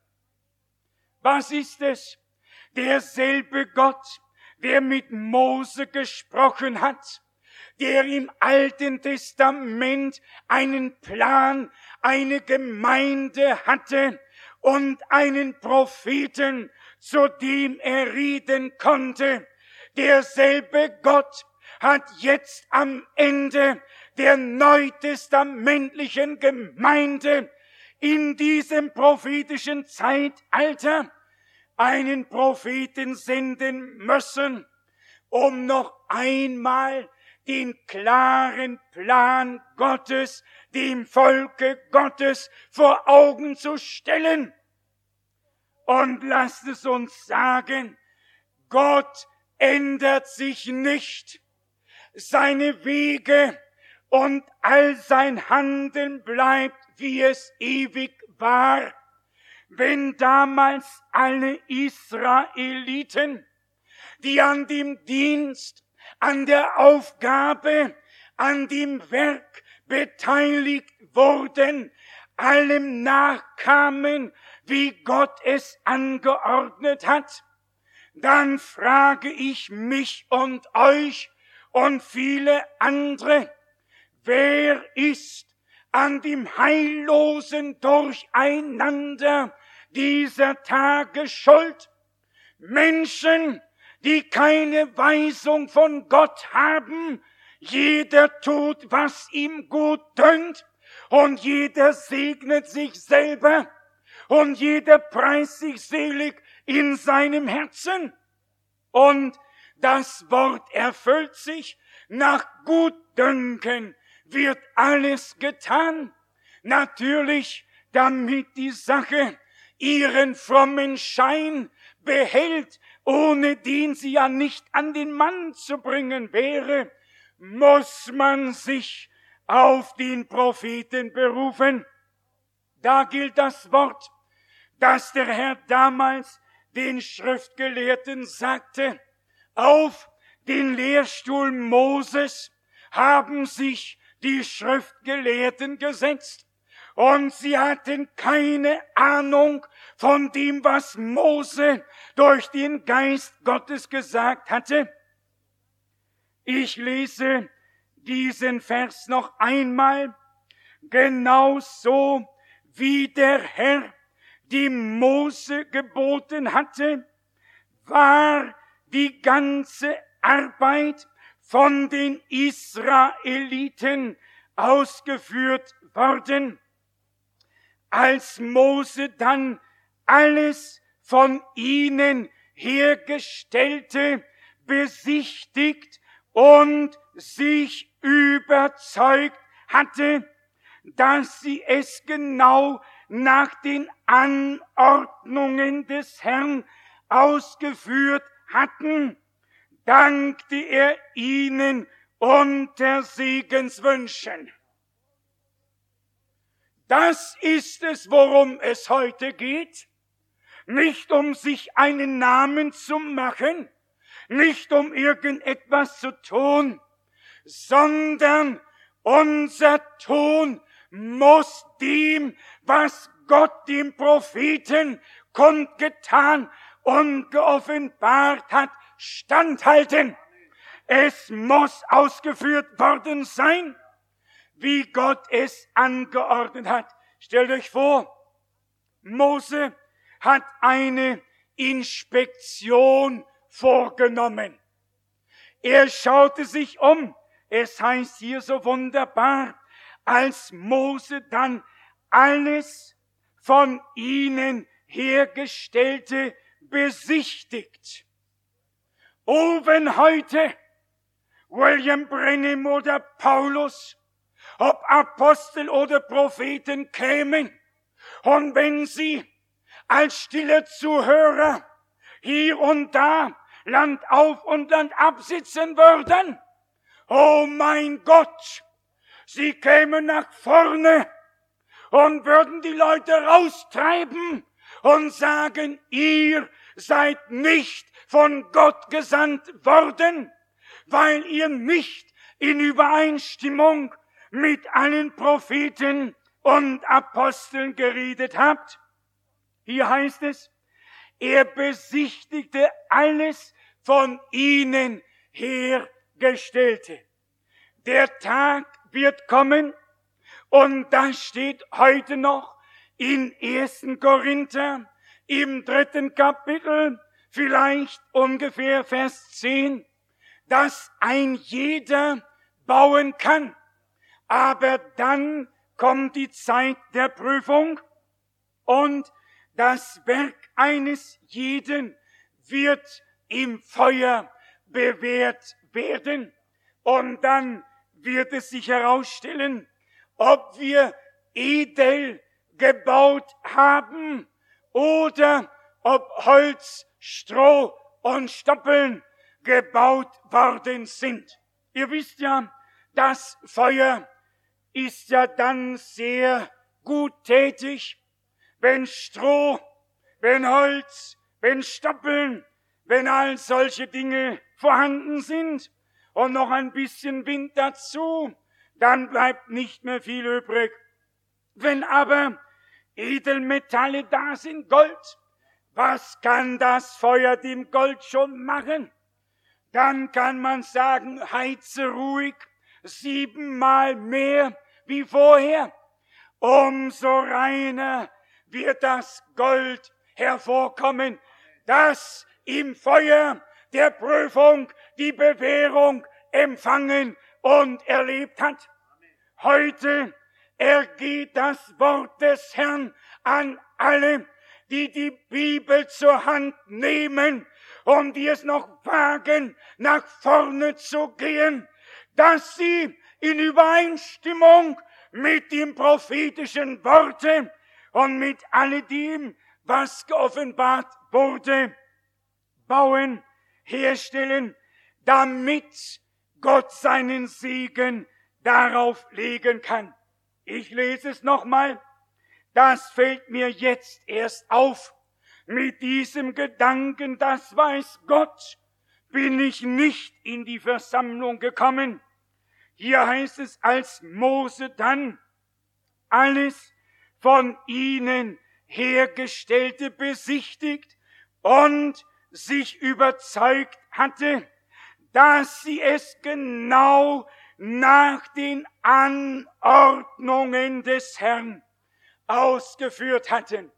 Was ist es? Derselbe Gott, der mit Mose gesprochen hat, der im Alten Testament einen Plan, eine Gemeinde hatte und einen Propheten, zu dem er reden konnte. Derselbe Gott hat jetzt am Ende der neutestamentlichen Gemeinde in diesem prophetischen Zeitalter einen Propheten senden müssen, um noch einmal den klaren Plan Gottes dem Volke Gottes vor Augen zu stellen. Und lasst es uns sagen, Gott ändert sich nicht. Seine Wege und all sein Handeln bleibt, wie es ewig war. Wenn damals alle Israeliten, die an dem Dienst, an der Aufgabe, an dem Werk beteiligt wurden, allem nachkamen, wie Gott es angeordnet hat, dann frage ich mich und euch und viele andere, wer ist an dem heillosen Durcheinander dieser Tage schuld? Menschen, die keine Weisung von Gott haben. Jeder tut, was ihm gut dünkt, und jeder segnet sich selber, und jeder preist sich selig in seinem Herzen. Und das Wort erfüllt sich, nach Gutdünken wird alles getan. Natürlich, damit die Sache ihren frommen Schein behält, ohne den sie ja nicht an den Mann zu bringen wäre, muss man sich auf den Propheten berufen. Da gilt das Wort, das der Herr damals den Schriftgelehrten sagte: Auf den Lehrstuhl Moses haben sich die Schriftgelehrten gesetzt, und sie hatten keine Ahnung von dem, was Mose durch den Geist Gottes gesagt hatte. Ich lese diesen Vers noch einmal. Genauso wie der Herr dem Mose geboten hatte, war die ganze Arbeit von den Israeliten ausgeführt worden. Als Mose dann alles von ihnen Hergestellte besichtigt und sich überzeugt hatte, dass sie es genau nach den Anordnungen des Herrn ausgeführt hatten, dankte er ihnen unter Segenswünschen. Das ist es, worum es heute geht. Nicht um sich einen Namen zu machen, nicht um irgendetwas zu tun, sondern unser Tun muss dem, was Gott dem Propheten kundgetan und geoffenbart hat, standhalten. Es muss ausgeführt worden sein, wie Gott es angeordnet hat. Stellt euch vor, Mose hat eine Inspektion vorgenommen. Er schaute sich um. Es heißt hier so wunderbar, als Mose dann alles von ihnen Hergestellte besichtigt. Oh, wenn heute William Branham oder Paulus, ob Apostel oder Propheten kämen, und wenn sie als stille Zuhörer hier und da Land auf und Land ab sitzen würden, oh mein Gott, sie kämen nach vorne und würden die Leute raustreiben und sagen, ihr seid nicht von Gott gesandt worden, weil ihr nicht in Übereinstimmung mit allen Propheten und Aposteln geredet habt. Hier heißt es, er besichtigte alles von ihnen Hergestellte. Der Tag wird kommen, und das steht heute noch in 1. Korinther im 3. Kapitel, vielleicht ungefähr Vers 10, dass ein jeder bauen kann. Aber dann kommt die Zeit der Prüfung, und das Werk eines jeden wird im Feuer bewährt werden. Und dann wird es sich herausstellen, ob wir edel gebaut haben oder ob Holz, Stroh und Stoppeln gebaut worden sind. Ihr wisst ja, das Feuer ist ja dann sehr gut tätig, wenn Stroh, wenn Holz, wenn Stoppeln, wenn all solche Dinge vorhanden sind und noch ein bisschen Wind dazu, dann bleibt nicht mehr viel übrig. Wenn aber Edelmetalle da sind, Gold, was kann das Feuer dem Gold schon machen? Dann kann man sagen, heize ruhig 7-mal mehr wie vorher. Umso reiner wird das Gold hervorkommen, das im Feuer der Prüfung die Bewährung empfangen und erlebt hat. Heute ergeht das Wort des Herrn an alle, die die Bibel zur Hand nehmen und die es noch wagen, nach vorne zu gehen, dass sie in Übereinstimmung mit dem prophetischen Worte und mit alledem, was geoffenbart wurde, bauen, herstellen, damit Gott seinen Segen darauf legen kann. Ich lese es nochmal. Das fällt mir jetzt erst auf. Mit diesem Gedanken, das weiß Gott, bin ich nicht in die Versammlung gekommen. Hier heißt es, als Mose dann alles von ihnen Hergestellte besichtigt und sich überzeugt hatte, dass sie es genau nach den Anordnungen des Herrn ausgeführt hatten.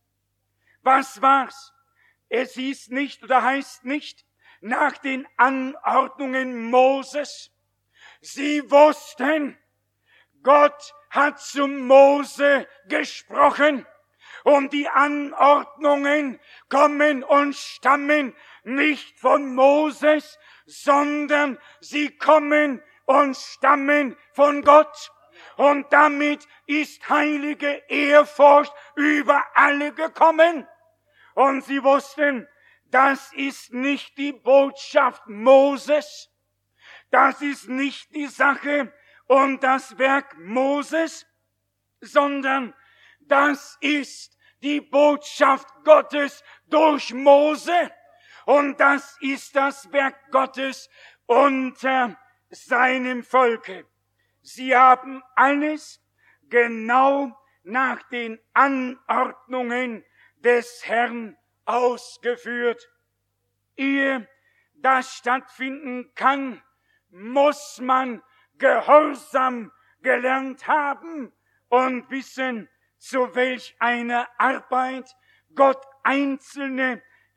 Was war's? Es hieß nicht oder heißt nicht nach den Anordnungen Moses. Sie wussten, Gott hat zu Mose gesprochen und die Anordnungen kommen und stammen nicht von Moses, sondern sie kommen und stammen von Gott. Und damit ist heilige Ehrfurcht über alle gekommen. Und sie wussten, das ist nicht die Botschaft Moses, das ist nicht die Sache und das Werk Moses, sondern das ist die Botschaft Gottes durch Mose. Und das ist das Werk Gottes unter seinem Volke. Sie haben alles genau nach den Anordnungen des Herrn ausgeführt. Ehe das stattfinden kann, muss man Gehorsam gelernt haben und wissen, zu welch einer Arbeit Gott Einzelne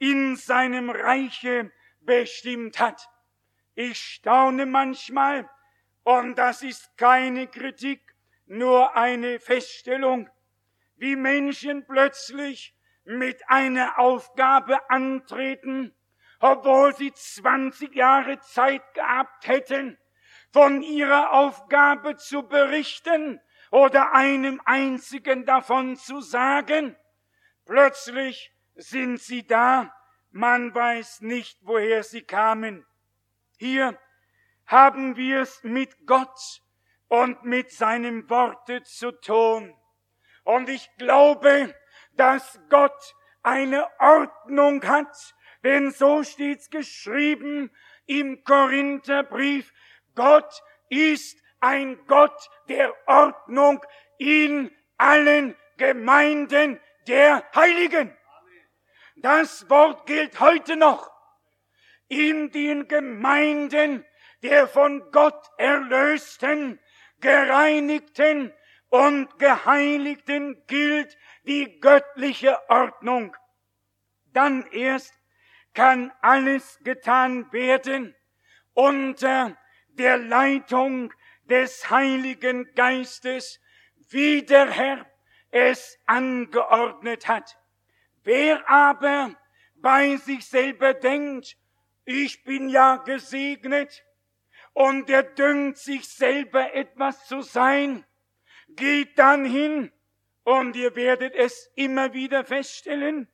in seinem Reiche bestimmt hat. Ich staune manchmal, und das ist keine Kritik, nur eine Feststellung, wie Menschen plötzlich mit einer Aufgabe antreten, obwohl sie 20 Jahre Zeit gehabt hätten, von ihrer Aufgabe zu berichten oder einem einzigen davon zu sagen. Plötzlich sind sie da, man weiß nicht, woher sie kamen. Hier haben wir es mit Gott und mit seinem Worte zu tun. Und ich glaube, dass Gott eine Ordnung hat, denn so steht's geschrieben im Korintherbrief, Gott ist ein Gott der Ordnung in allen Gemeinden der Heiligen. Das Wort gilt heute noch. In den Gemeinden der von Gott erlösten, gereinigten und geheiligten gilt die göttliche Ordnung. Dann erst kann alles getan werden unter der Leitung des Heiligen Geistes, wie der Herr es angeordnet hat. Wer aber bei sich selber denkt, ich bin ja gesegnet, und er dünkt sich selber etwas zu sein, geht dann hin, und ihr werdet es immer wieder feststellen,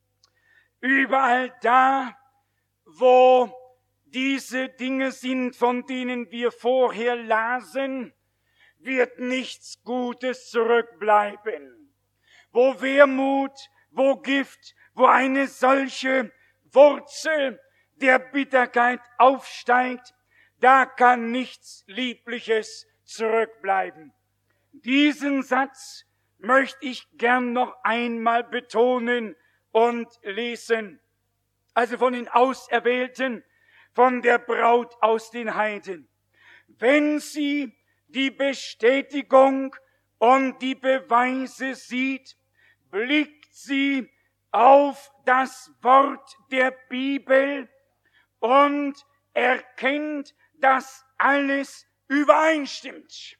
überall da, wo diese Dinge sind, von denen wir vorher lasen, wird nichts Gutes zurückbleiben. Wo Wermut, wo Gift, wo eine solche Wurzel der Bitterkeit aufsteigt, da kann nichts Liebliches zurückbleiben. Diesen Satz möchte ich gern noch einmal betonen und lesen. Also von den Auserwählten, von der Braut aus den Heiden. Wenn sie die Bestätigung und die Beweise sieht, blickt sie auf das Wort der Bibel und erkennt, dass alles übereinstimmt.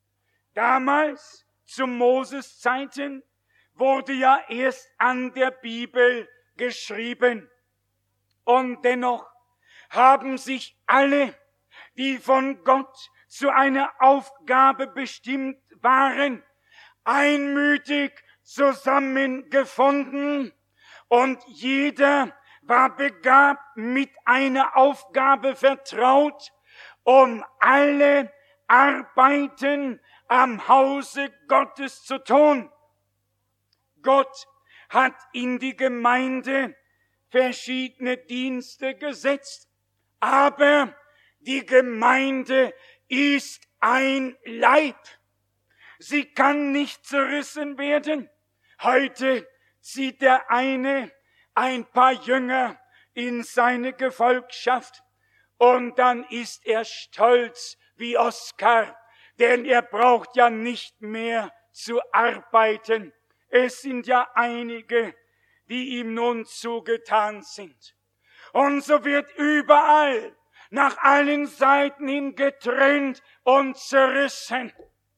Damals, zu Moses Zeiten, wurde ja erst an der Bibel geschrieben. Und dennoch haben sich alle, die von Gott zu einer Aufgabe bestimmt waren, einmütig zusammengefunden, und jeder war begabt mit einer Aufgabe vertraut, um alle Arbeiten am Hause Gottes zu tun. Gott hat in die Gemeinde verschiedene Dienste gesetzt, aber die Gemeinde ist ein Leib. Sie kann nicht zerrissen werden. Heute zieht der eine ein paar Jünger in seine Gefolgschaft und dann ist er stolz wie Oskar, denn er braucht ja nicht mehr zu arbeiten. Es sind ja einige, die ihm nun zugetan sind. Und so wird überall nach allen Seiten hin getrennt und zerrissen.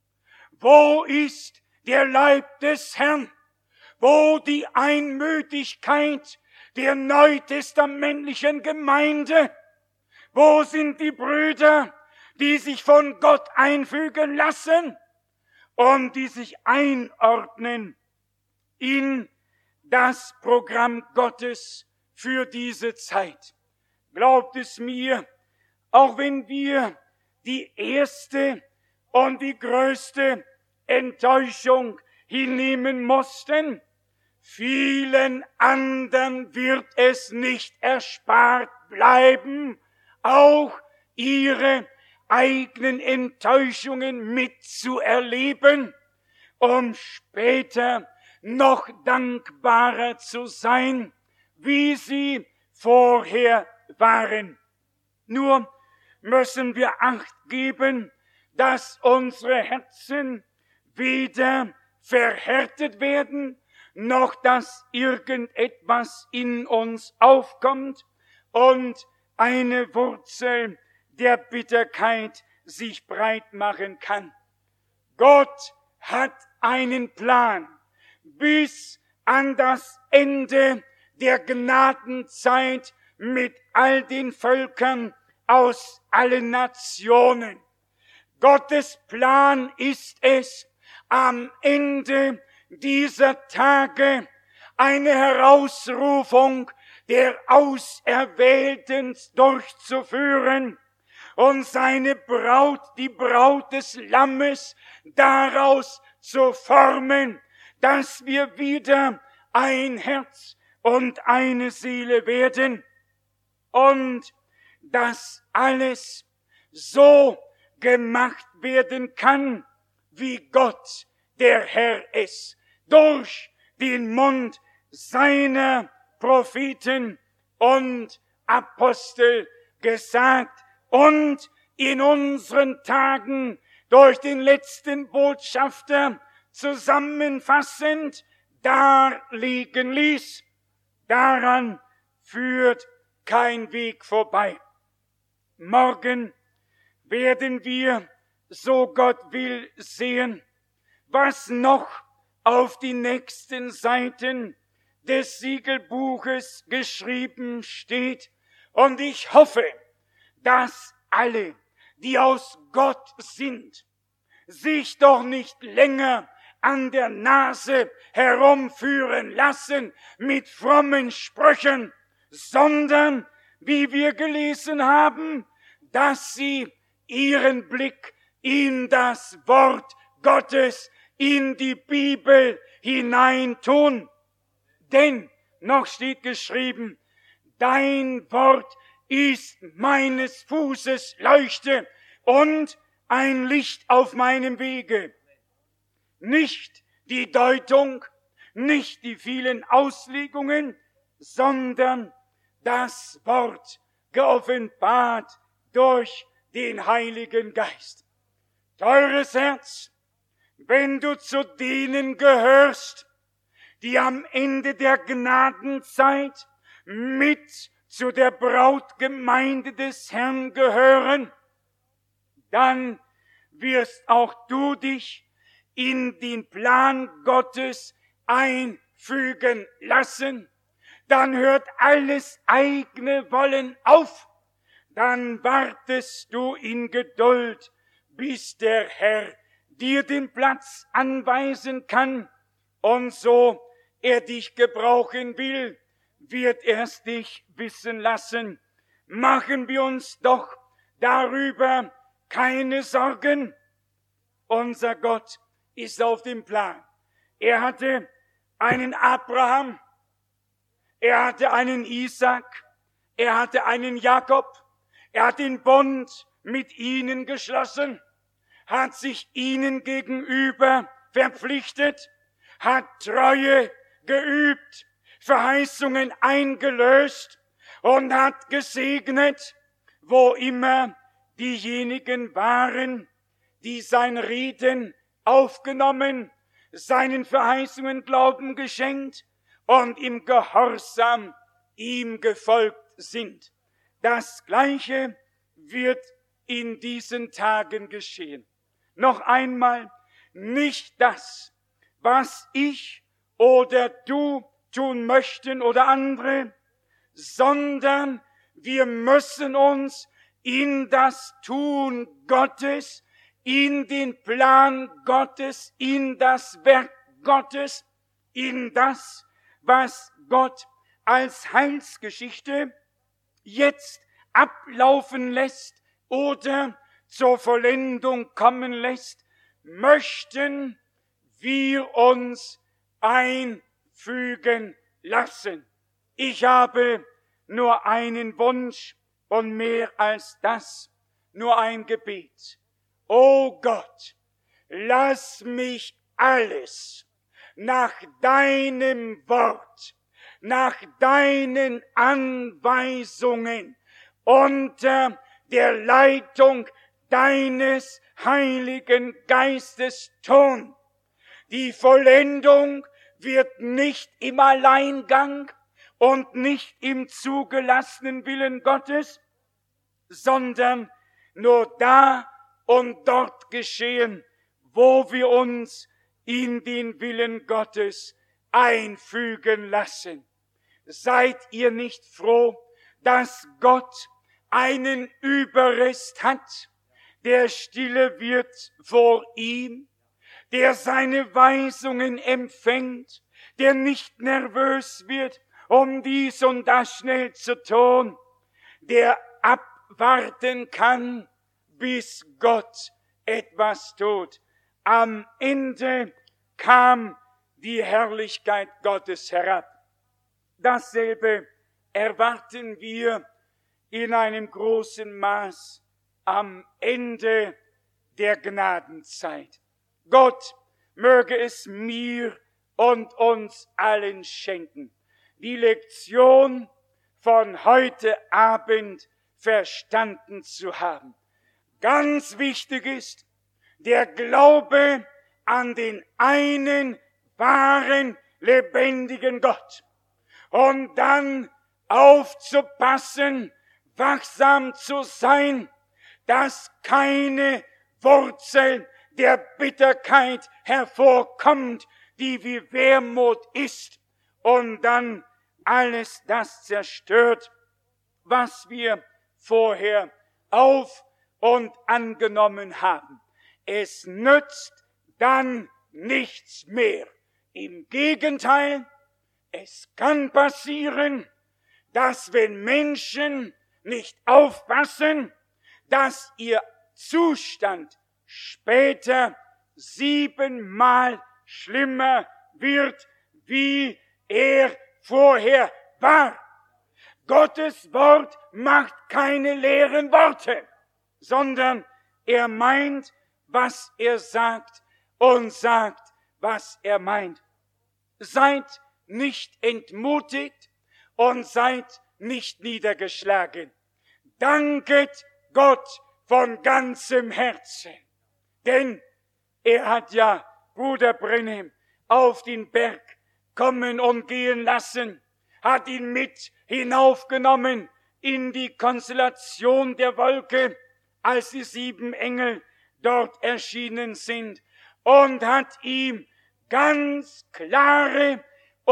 Wo ist der Leib des Herrn? Wo die Einmütigkeit der neutestamentlichen Gemeinde? Wo sind die Brüder, die sich von Gott einfügen lassen und die sich einordnen in das Programm Gottes für diese Zeit? Glaubt es mir, auch wenn wir die erste und die größte Enttäuschung hinnehmen mussten, vielen anderen wird es nicht erspart bleiben, auch ihre eigenen Enttäuschungen mitzuerleben, um später noch dankbarer zu sein, wie sie vorher waren. Nur müssen wir Acht geben, dass unsere Herzen weder verhärtet werden, noch dass irgendetwas in uns aufkommt und eine Wurzel der Bitterkeit sich breit machen kann. Gott hat einen Plan bis an das Ende der Gnadenzeit mit all den Völkern aus allen Nationen. Gottes Plan ist es, am Ende dieser Tage eine Herausrufung der Auserwählten durchzuführen und seine Braut, die Braut des Lammes, daraus zu formen, dass wir wieder ein Herz und eine Seele werden und dass alles so gemacht werden kann, wie Gott, der Herr, es durch den Mund seiner Propheten und Apostel gesagt und in unseren Tagen durch den letzten Botschafter zusammenfassend darlegen ließ. Daran führt kein Weg vorbei. Morgen werden wir, so Gott will, sehen, was noch auf die nächsten Seiten des Siegelbuches geschrieben steht. Und ich hoffe, dass alle, die aus Gott sind, sich doch nicht länger an der Nase herumführen lassen mit frommen Sprüchen, sondern, wie wir gelesen haben, dass sie ihren Blick in das Wort Gottes, in die Bibel hineintun. Denn, noch steht geschrieben, dein Wort ist meines Fußes Leuchte und ein Licht auf meinem Wege. Nicht die Deutung, nicht die vielen Auslegungen, sondern das Wort geoffenbart durch den Heiligen Geist. Teures Herz, wenn du zu denen gehörst, die am Ende der Gnadenzeit mit zu der Brautgemeinde des Herrn gehören, dann wirst auch du dich in den Plan Gottes einfügen lassen. Dann hört alles eigene Wollen auf. Dann wartest du in Geduld, bis der Herr dir den Platz anweisen kann. Und so er dich gebrauchen will, wird er es dich wissen lassen. Machen wir uns doch darüber keine Sorgen. Unser Gott ist auf dem Plan. Er hatte einen Abraham, er hatte einen Isaak, er hatte einen Jakob, er hat den Bund mit ihnen geschlossen, hat sich ihnen gegenüber verpflichtet, hat Treue geübt, Verheißungen eingelöst und hat gesegnet, wo immer diejenigen waren, die sein Reden aufgenommen, seinen Verheißungen Glauben geschenkt und im Gehorsam ihm gefolgt sind. Das Gleiche wird in diesen Tagen geschehen. Noch einmal, nicht das, was ich oder du tun möchten oder andere, sondern wir müssen uns in das Tun Gottes, in den Plan Gottes, in das Werk Gottes, in das, was Gott als Heilsgeschichte jetzt ablaufen lässt oder zur Vollendung kommen lässt, möchten wir uns einfügen lassen. Ich habe nur einen Wunsch und mehr als das, nur ein Gebet. O Gott, lass mich alles nach deinem Wort, nach deinen Anweisungen unter der Leitung deines Heiligen Geistes tun. Die Vollendung wird nicht im Alleingang und nicht im zugelassenen Willen Gottes, sondern nur da und dort geschehen, wo wir uns in den Willen Gottes einfügen lassen. Seid ihr nicht froh, dass Gott einen Überrest hat, der stille wird vor ihm, der seine Weisungen empfängt, der nicht nervös wird, um dies und das schnell zu tun, der abwarten kann, bis Gott etwas tut. Am Ende kam die Herrlichkeit Gottes herab. Dasselbe erwarten wir in einem großen Maß am Ende der Gnadenzeit. Gott möge es mir und uns allen schenken, die Lektion von heute Abend verstanden zu haben. Ganz wichtig ist der Glaube an den einen wahren, lebendigen Gott. Und dann aufzupassen, wachsam zu sein, dass keine Wurzel der Bitterkeit hervorkommt, die wie Wermut ist und dann alles das zerstört, was wir vorher auf und angenommen haben. Es nützt dann nichts mehr. Im Gegenteil, es kann passieren, dass wenn Menschen nicht aufpassen, dass ihr Zustand später 7-mal schlimmer wird, wie er vorher war. Gottes Wort macht keine leeren Worte, sondern er meint, was er sagt und sagt, was er meint. Seid nicht entmutigt und seid nicht niedergeschlagen. Danket Gott von ganzem Herzen. Denn er hat ja Bruder Branham auf den Berg kommen und gehen lassen, hat ihn mit hinaufgenommen in die Konstellation der Wolke, als die 7 Engel dort erschienen sind, und hat ihm ganz klare,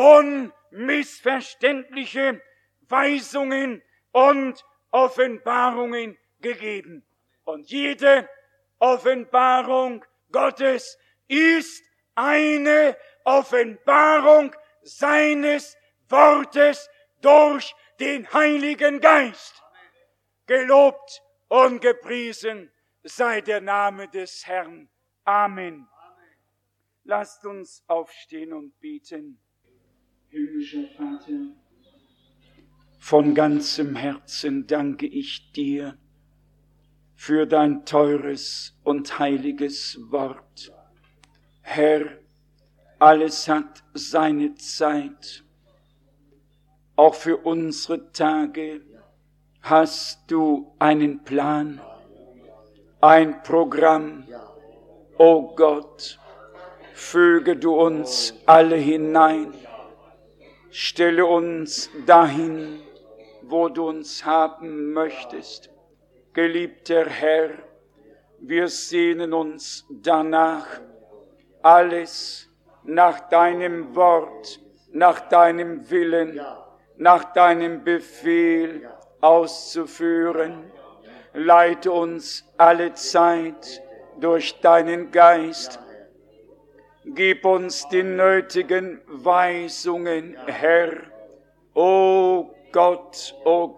unmissverständliche Weisungen und Offenbarungen gegeben. Und jede Offenbarung Gottes ist eine Offenbarung seines Wortes durch den Heiligen Geist. Gelobt und gepriesen sei der Name des Herrn. Amen. Lasst uns aufstehen und beten. Himmlischer Vater, von ganzem Herzen danke ich dir für dein teures und heiliges Wort. Herr, alles hat seine Zeit. Auch für unsere Tage hast du einen Plan, ein Programm. O Gott, füge du uns alle hinein, stelle uns dahin, wo du uns haben möchtest. Geliebter Herr, wir sehnen uns danach, alles nach deinem Wort, nach deinem Willen, nach deinem Befehl auszuführen. Leite uns alle Zeit durch deinen Geist. Gib uns die nötigen Weisungen, Herr. O Gott,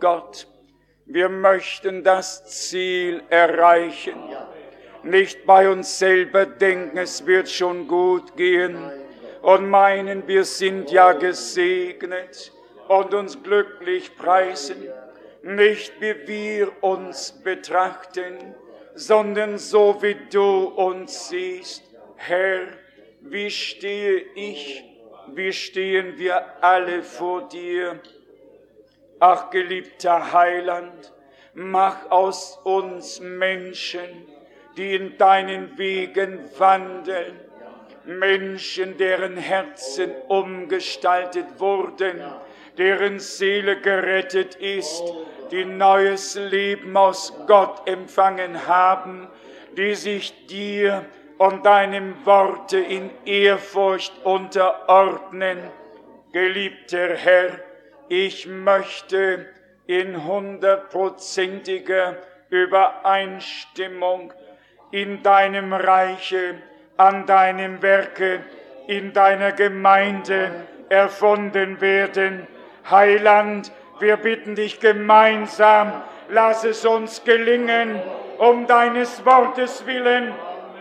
wir möchten das Ziel erreichen. Nicht bei uns selber denken, es wird schon gut gehen und meinen, wir sind ja gesegnet und uns glücklich preisen. Nicht wie wir uns betrachten, sondern so wie du uns siehst. Herr, wie stehe ich, wie stehen wir alle vor dir? Ach, geliebter Heiland, mach aus uns Menschen, die in deinen Wegen wandeln. Menschen, deren Herzen umgestaltet wurden, deren Seele gerettet ist, die neues Leben aus Gott empfangen haben, die sich dir und deinem Worte in Ehrfurcht unterordnen. Geliebter Herr, ich möchte in 100%iger Übereinstimmung in deinem Reiche, an deinem Werke, in deiner Gemeinde erfunden werden. Heiland, wir bitten dich gemeinsam, lass es uns gelingen, um deines Wortes willen,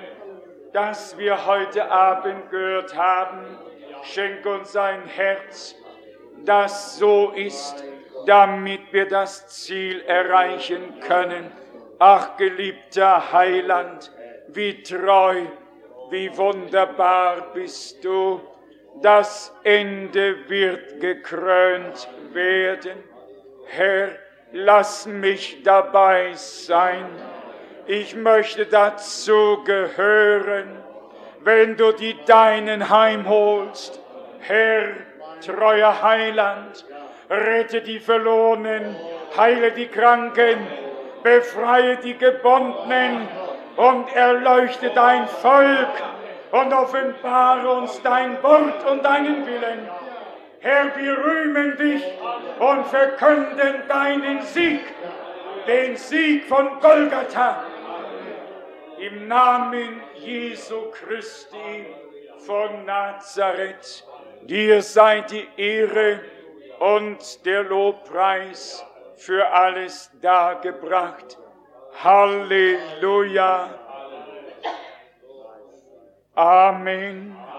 das wir heute Abend gehört haben. Schenk uns ein Herz, das so ist, damit wir das Ziel erreichen können. Ach, geliebter Heiland, wie treu, wie wunderbar bist du. Das Ende wird gekrönt werden. Herr, lass mich dabei sein. Ich möchte dazu gehören, wenn du die Deinen heimholst. Herr, treuer Heiland, rette die Verlorenen, heile die Kranken, befreie die Gebundenen und erleuchte dein Volk und offenbare uns dein Wort und deinen Willen. Herr, wir rühmen dich und verkünden deinen Sieg, den Sieg von Golgatha. Im Namen Jesu Christi von Nazareth, dir sei die Ehre und der Lobpreis für alles dargebracht. Halleluja. Amen.